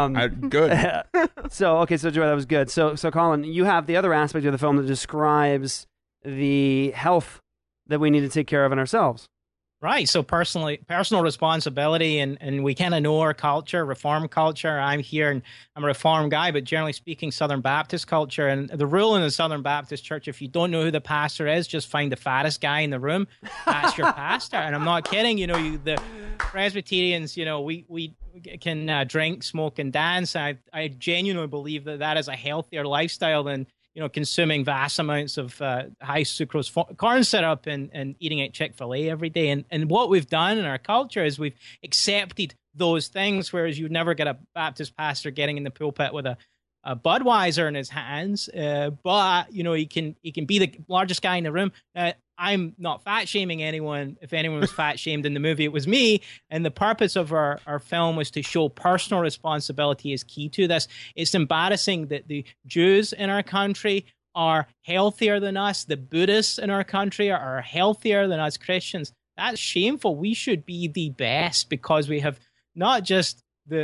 Good. So Joy, that was good. So Colin, you have the other aspect of the film that describes the health that we need to take care of in ourselves. Right. So personal responsibility, and we kind of know our culture, Reformed culture. I'm here and I'm a Reformed guy, but generally speaking, Southern Baptist culture. And the rule in the Southern Baptist church, if you don't know who the pastor is, just find the fattest guy in the room. That's your pastor. And I'm not kidding. The Presbyterians, we can drink, smoke, and dance. I genuinely believe that is a healthier lifestyle than consuming vast amounts of high sucrose corn syrup and eating at Chick-fil-A every day. And what we've done in our culture is we've accepted those things, whereas you'd never get a Baptist pastor getting in the pulpit with a Budweiser in his hands. But, he can be the largest guy in the room. I'm not fat-shaming anyone. If anyone was fat-shamed in the movie, it was me. And the purpose of our film was to show personal responsibility is key to this. It's embarrassing that the Jews in our country are healthier than us. The Buddhists in our country are healthier than us Christians. That's shameful. We should be the best because we have not just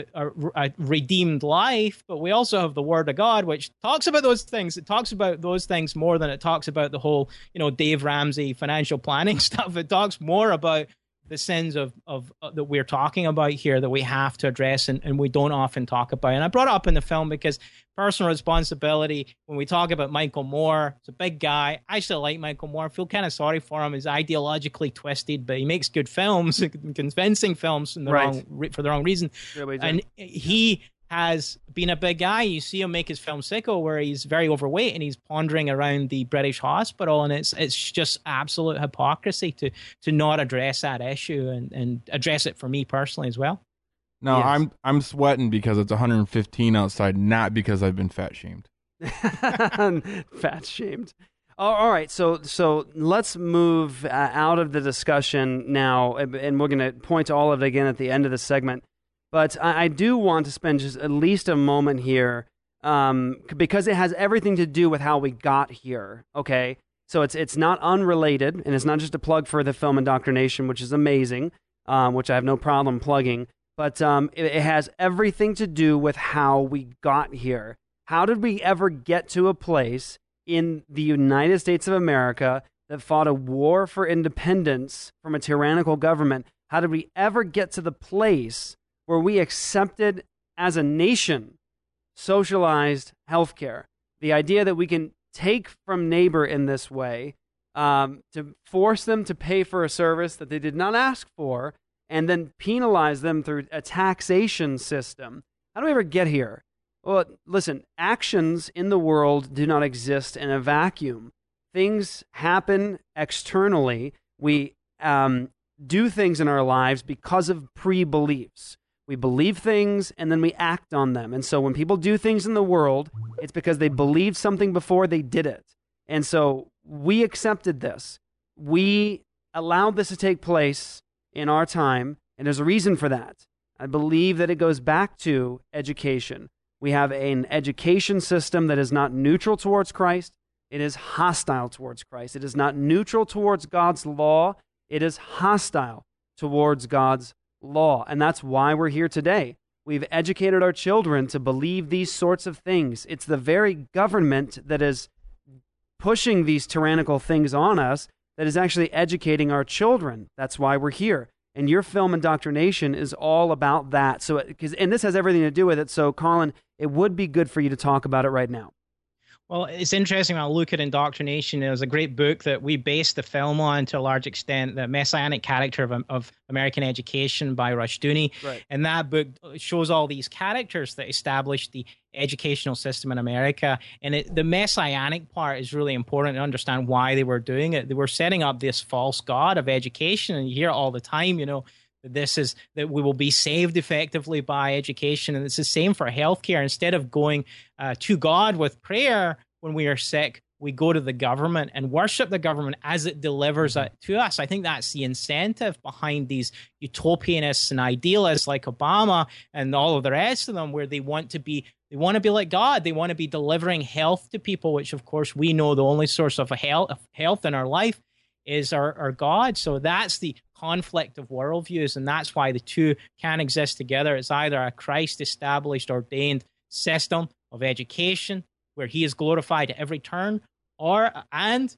a redeemed life, but we also have the Word of God, which talks about those things. It talks about those things more than it talks about the whole, Dave Ramsey financial planning stuff. It talks more about the sins of that we're talking about here that we have to address and we don't often talk about. And I brought it up in the film because personal responsibility, when we talk about Michael Moore, it's a big guy. I still like Michael Moore. I feel kind of sorry for him. He's ideologically twisted, but he makes good films, convincing films for the wrong reason. And he has been a big guy. You see him make his film Sicko, where he's very overweight and he's pondering around the British hospital, and it's just absolute hypocrisy to not address that issue and address it for me personally as well. No, yes. I'm sweating because it's 115 outside, not because I've been fat shamed. Fat shamed. All right, so let's move out of the discussion now, and we're going to point to all of it again at the end of the segment. But I do want to spend just at least a moment here, because it has everything to do with how we got here. Okay, so it's not unrelated, and it's not just a plug for the film Indoctrination, which is amazing, which I have no problem plugging. But it has everything to do with how we got here. How did we ever get to a place in the United States of America that fought a war for independence from a tyrannical government? How did we ever get to the place where we accepted as a nation socialized healthcare? The idea that we can take from neighbor in this way, to force them to pay for a service that they did not ask for, and then penalize them through a taxation system. How do we ever get here? Well, listen, actions in the world do not exist in a vacuum. Things happen externally. We do things in our lives because of pre-beliefs. We believe things and then we act on them. And so when people do things in the world, it's because they believed something before they did it. And so we accepted this. We allowed this to take place in our time, and there's a reason for that. I believe that it goes back to education. We have an education system that is not neutral towards Christ. It is hostile towards Christ. It is not neutral towards God's law. It is hostile towards God's law. And that's why we're here today. We've educated our children to believe these sorts of things. It's the very government that is pushing these tyrannical things on us that is actually educating our children. That's why we're here. And your film Indoctrination is all about that. So, and this has everything to do with it. So, Colin, it would be good for you to talk about it right now. Well, it's interesting when I look at Indoctrination. It was a great book that we based the film on to a large extent, The Messianic Character of American Education by Rushdoony. Right. And that book shows all these characters that established the educational system in America. And the Messianic part is really important to understand why they were doing it. They were setting up this false god of education. And you hear it all the time, that we will be saved effectively by education. And it's the same for healthcare. Instead of going to God with prayer when we are sick, we go to the government and worship the government as it delivers it to us. I think that's the incentive behind these utopianists and idealists like Obama and all of the rest of them, where they want to be like God. They want to be delivering health to people, which of course we know the only source of health in our life is our God. So that's the conflict of worldviews, and that's why the two can exist together. It's either a Christ-established, ordained system of education where he is glorified at every turn, and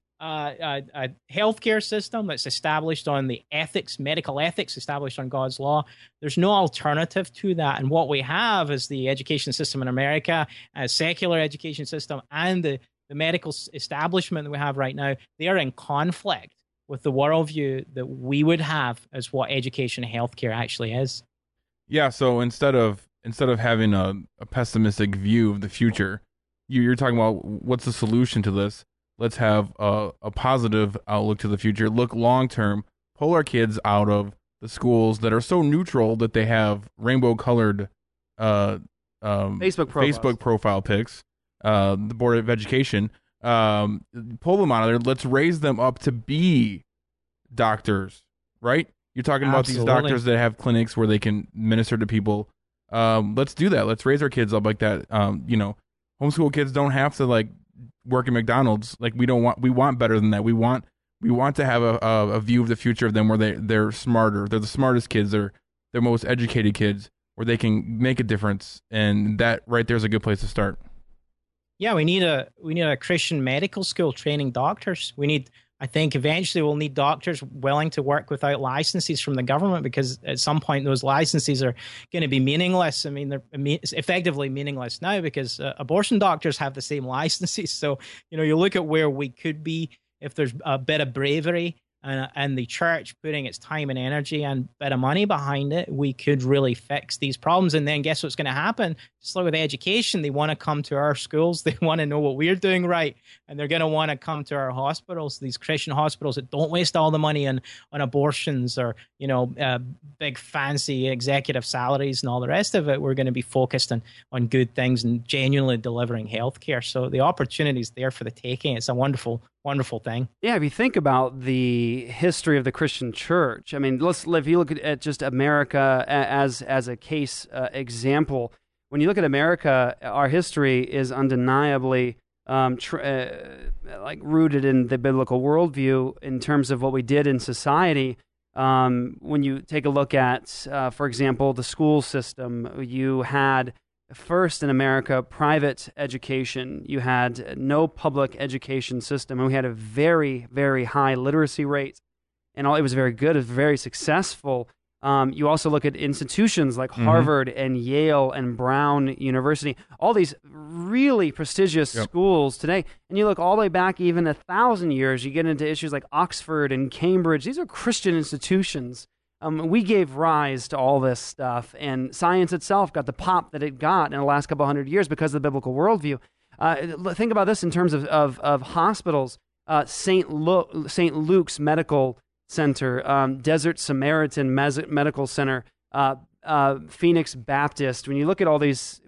a healthcare system that's established on the ethics, medical ethics, established on God's law. There's no alternative to that. And what we have is the education system in America, a secular education system, and the medical establishment that we have right now. They are in conflict with the worldview that we would have as what education and healthcare actually is. Yeah, so instead of having a pessimistic view of the future, you're talking about what's the solution to this. Let's have a positive outlook to the future. Look long term. Pull our kids out of the schools that are so neutral that they have rainbow colored Facebook profile pics. The Board of Education. Pull them out of there. Let's raise them up to be doctors, right? You're talking about these doctors that have clinics where they can minister to people. Let's do that. Let's raise our kids up like that. Homeschool kids don't have to work at McDonald's. We want better than that. We want to have a view of the future of them where they're smarter. They're the smartest kids. They're most educated kids where they can make a difference. And that right there is a good place to start. Yeah, we need a Christian medical school training doctors. I think eventually we'll need doctors willing to work without licenses from the government, because at some point those licenses are going to be meaningless. I mean, they're effectively meaningless now because abortion doctors have the same licenses. So, you look at where we could be if there's a bit of bravery and the church putting its time and energy and a bit of money behind it, we could really fix these problems. And then guess what's going to happen? Just like with education, they want to come to our schools. They want to know what we're doing right. And they're going to want to come to our hospitals, these Christian hospitals that don't waste all the money on abortions or, big fancy executive salaries and all the rest of it. We're going to be focused on good things and genuinely delivering healthcare. So the opportunity is there for the taking. It's a wonderful wonderful thing. Yeah, if you think about the history of the Christian church, I mean, if you look at just America as a case example, when you look at America, our history is undeniably like rooted in the biblical worldview in terms of what we did in society. When you take a look at, for example, the school system, you had first in America private education. You had no public education system, and we had a very, very high literacy rate, and it was very good. It was very successful. You also look at institutions like Harvard and Yale and Brown University, all these really prestigious schools today. And you look all the way back even 1,000 years, you get into issues like Oxford and Cambridge. These are Christian institutions. We gave rise to all this stuff, and science itself got the pop that it got in the last couple hundred years because of the biblical worldview. Think about this in terms of hospitals. St. Luke's Medical Center, Desert Samaritan Medical Center, Phoenix Baptist. When you look at all these,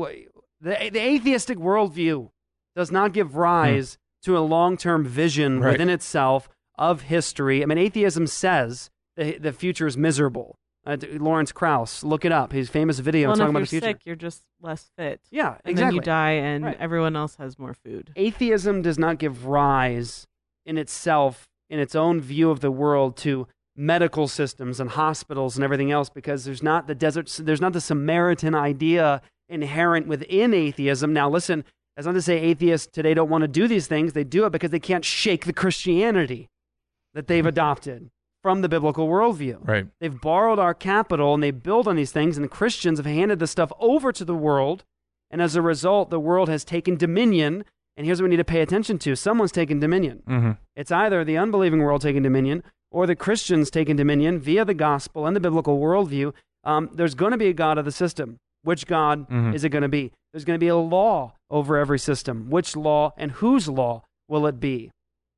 the atheistic worldview does not give rise to a long-term vision within itself of history. I mean, atheism says the future is miserable. Lawrence Krauss, look it up. His famous video talking about the future. If you're sick, you're just less fit. Yeah, exactly. And then you die, and everyone else has more food. Atheism does not give rise in itself, in its own view of the world, to medical systems and hospitals and everything else, because there's not the Samaritan idea inherent within atheism. Now, listen, that's not to say atheists today don't want to do these things. They do it because they can't shake the Christianity that they've adopted from the biblical worldview. Right. They've borrowed our capital and they build on these things, and Christians have handed this stuff over to the world, and as a result, the world has taken dominion. And here's what we need to pay attention to. Someone's taken dominion. It's either the unbelieving world taking dominion or the Christians taking dominion via the gospel and the biblical worldview. There's going to be a God of the system. Which God is it going to be? There's going to be a law over every system. Which law and whose law will it be?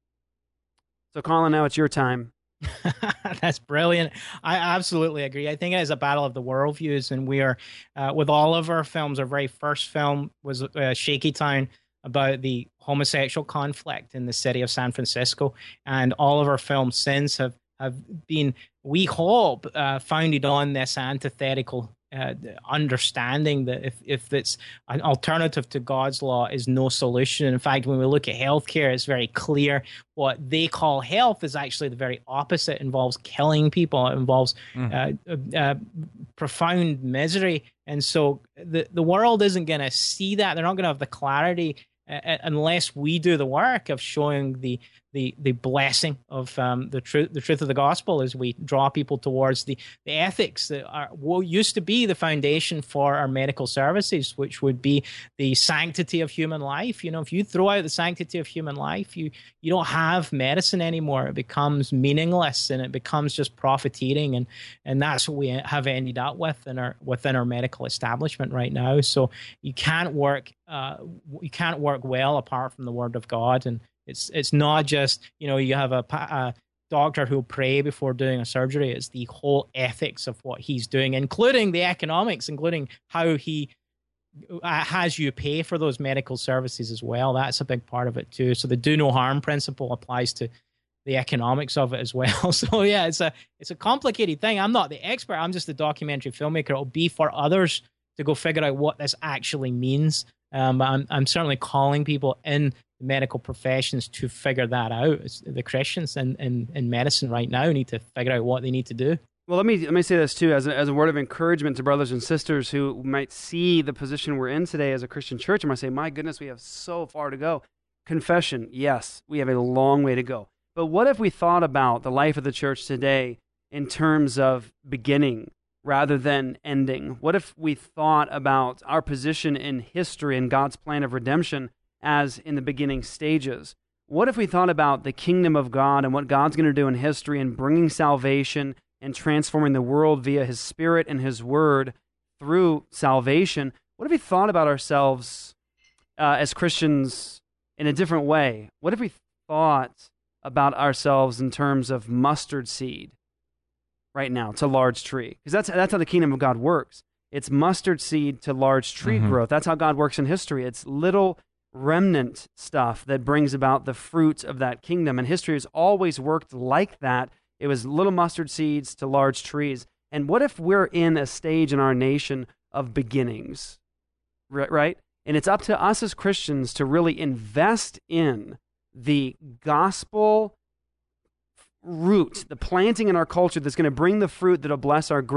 So, Colin, now it's your time. That's brilliant. I absolutely agree. I think it is a battle of the worldviews, and we are, with all of our films, our very first film was Shaky Town, about the homosexual conflict in the city of San Francisco, and all of our films since have been, we hope, founded on this antithetical understanding that if it's an alternative to God's law is no solution. In fact, when we look at healthcare, it's very clear what they call health is actually the very opposite. It involves killing people. It involves profound misery. And so the world isn't going to see that. They're not going to have the clarity unless we do the work of showing the blessing of the truth of the gospel as we draw people towards the ethics that are what used to be the foundation for our medical services, which would be the sanctity of human life. You know, if you throw out the sanctity of human life, you don't have medicine anymore. It becomes meaningless and it becomes just profiteering, and that's what we have ended up with within our medical establishment right now. So you can't work well apart from the Word of God. And it's not just, you have a doctor who'll pray before doing a surgery. It's the whole ethics of what he's doing, including the economics, including how he has you pay for those medical services as well. That's a big part of it too. So the do no harm principle applies to the economics of it as well. So yeah, it's a complicated thing. I'm not the expert. I'm just a documentary filmmaker. It'll be for others to go figure out what this actually means. But I'm certainly calling people in the medical professions to figure that out. It's the Christians in medicine right now need to figure out what they need to do. Well, let me say this too, as a word of encouragement to brothers and sisters who might see the position we're in today as a Christian church. I'm going to say, my goodness, we have so far to go. Confession, yes, we have a long way to go. But what if we thought about the life of the church today in terms of beginning rather than ending? What if we thought about our position in history and God's plan of redemption as in the beginning stages? What if we thought about the kingdom of God and what God's going to do in history and bringing salvation and transforming the world via His Spirit and His Word through salvation? What if we thought about ourselves as Christians in a different way? What if we thought about ourselves in terms of mustard seed right now to large tree? Because that's how the kingdom of God works. It's mustard seed to large tree growth. That's how God works in history. It's little remnant stuff that brings about the fruit of that kingdom. And history has always worked like that. It was little mustard seeds to large trees. And what if we're in a stage in our nation of beginnings, right? And it's up to us as Christians to really invest in the gospel root, the planting in our culture that's going to bring the fruit that'll bless our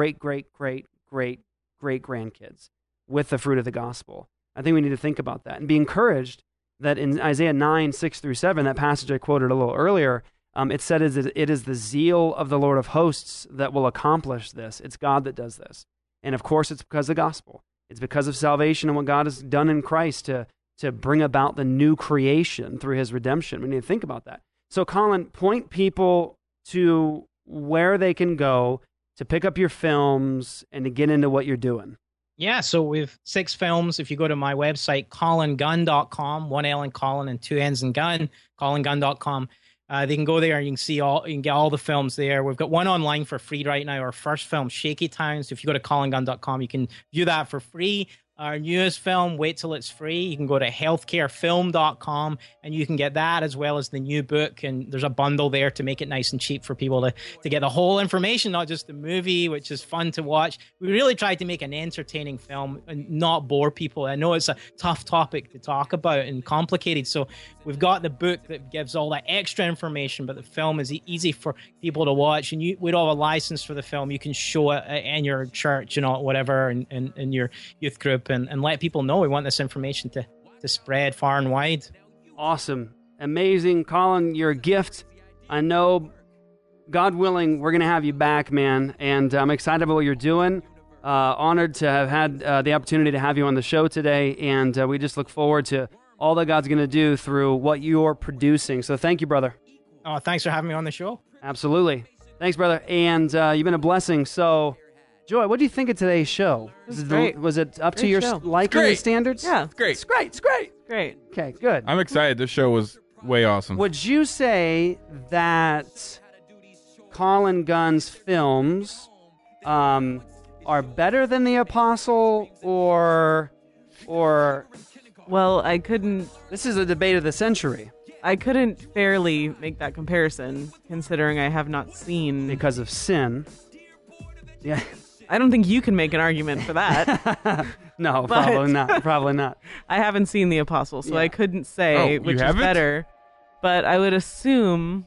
great-great-great-great-great-grandkids with the fruit of the gospel. I think we need to think about that and be encouraged that in Isaiah 9, 6-7, that passage I quoted a little earlier, it said it is the zeal of the Lord of hosts that will accomplish this. It's God that does this. And of course, it's because of the gospel. It's because of salvation and what God has done in Christ to bring about the new creation through his redemption. We need to think about that. So, Colin, point people to where they can go to pick up your films and to get into what you're doing. Yeah, so we've 6 films. If you go to my website, colingunn.com, 1 L in Colin and 2 N's in Gunn, colingunn.com. They can go there and you can get all the films there. We've got one online for free right now. Our first film, Shaky Town. So if you go to colingunn.com, you can view that for free. Our newest film, wait till it's free. You can go to healthcarefilm.com and you can get that as well as the new book. And there's a bundle there to make it nice and cheap for people to get the whole information, not just the movie, which is fun to watch. We really tried to make an entertaining film and not bore people. I know it's a tough topic to talk about and complicated. So we've got the book that gives all that extra information, but the film is easy for people to watch. And we don't have a license for the film. You can show it in your church, whatever, and in your youth group. And let people know we want this information to spread far and wide. Awesome. Amazing. Colin, you're a gift. I know, God willing, we're going to have you back, man. And I'm excited about what you're doing. Honored to have had the opportunity to have you on the show today. And we just look forward to all that God's going to do through what you're producing. So thank you, brother. Oh, thanks for having me on the show. Absolutely. Thanks, brother. And you've been a blessing. So, Joy, what do you think of today's show? Was it up to your liking and standards? Yeah. It's great. It's great. It's great. Great. Okay, good. I'm excited. This show was way awesome. Would you say that Colin Gunn's films are better than The Apostle or Well, I couldn't... This is a debate of the century. I couldn't fairly make that comparison, considering I have not seen... Because of sin. Yeah. I don't think you can make an argument for that. No, probably not. Probably not. I haven't seen The Apostle, so I couldn't say which is haven't? better. But I would assume,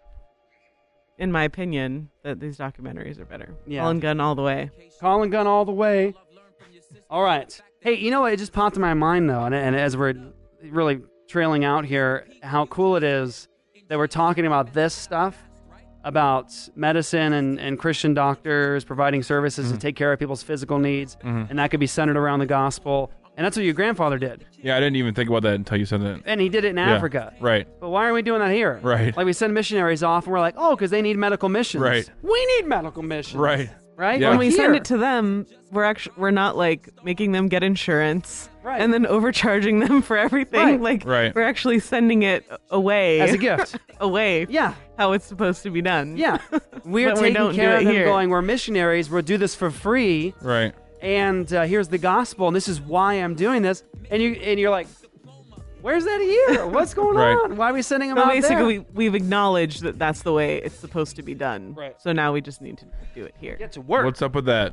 in my opinion, that these documentaries are better. Yeah. Colin Gunn all the way. Colin Gunn all the way. All right. Hey, you know what? It just popped in my mind, though, and as we're really trailing out here, how cool it is that we're talking about this stuff, about medicine and Christian doctors providing services to take care of people's physical needs, and that could be centered around the gospel. And that's what your grandfather did. Yeah, I didn't even think about that until you said that. And he did it in Africa. Right. But why aren't we doing that here? Right. Like we send missionaries off, and we're like, oh, because they need medical missions. Right. We need medical missions. Right. Right? Yeah. When we send it to them, we're not like making them get insurance and then overcharging them for everything. We're actually sending it away as a gift. away. Yeah. How it's supposed to be done. Yeah. We're But we taking don't care do of it them here. going, we're missionaries, we'll do this for free. Right. And here's the gospel, and this is why I'm doing this. And you're like, where's that here? What's going on? Why are we sending them So out basically, there? we've acknowledged that that's the way it's supposed to be done. Right. So now we just need to do it here. Get to work. What's up with that?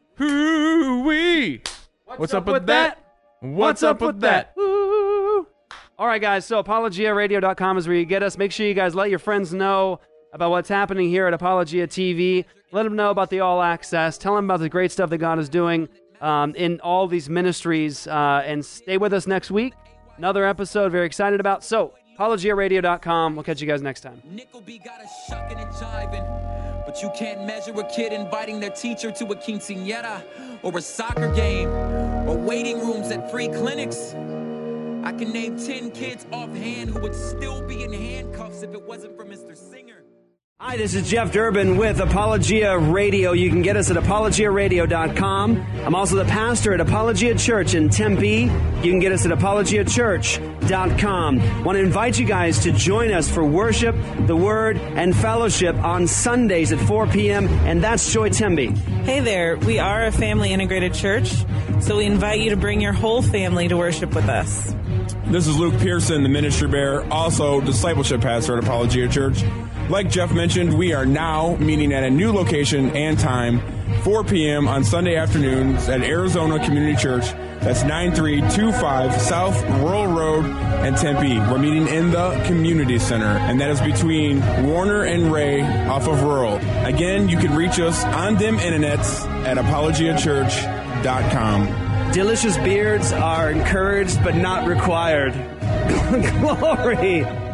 Hoo-wee! What's up with that? What's up with that? Woo! All right, guys. So ApologiaRadio.com is where you get us. Make sure you guys let your friends know about what's happening here at Apologia TV. Let them know about the All Access. Tell them about the great stuff that God is doing in all these ministries. And stay with us next week. Another episode very excited about. So ApologiaRadio.com. We'll catch you guys next time. Nickelby got us shucking and jiving, but you can't measure a kid inviting their teacher to a quinceañera or a soccer game or waiting rooms at free clinics. I can name 10 kids offhand who would still be in handcuffs if it wasn't for Mr. Singer. Hi, this is Jeff Durbin with Apologia Radio. You can get us at apologiaradio.com. I'm also the pastor at Apologia Church in Tempe. You can get us at apologiachurch.com. Want to invite you guys to join us for worship, the Word, and fellowship on Sundays at 4 p.m., and that's Joy Tempe. Hey there, we are a family integrated church, so we invite you to bring your whole family to worship with us. This is Luke Pearson, the ministry bearer, also discipleship pastor at Apologia Church. Like Jeff mentioned, we are now meeting at a new location and time, 4 p.m. on Sunday afternoons at Arizona Community Church. That's 9325 South Rural Road in Tempe. We're meeting in the Community Center, and that is between Warner and Ray off of Rural. Again, you can reach us on them internets at apologiachurch.com. Delicious beards are encouraged but not required. Glory!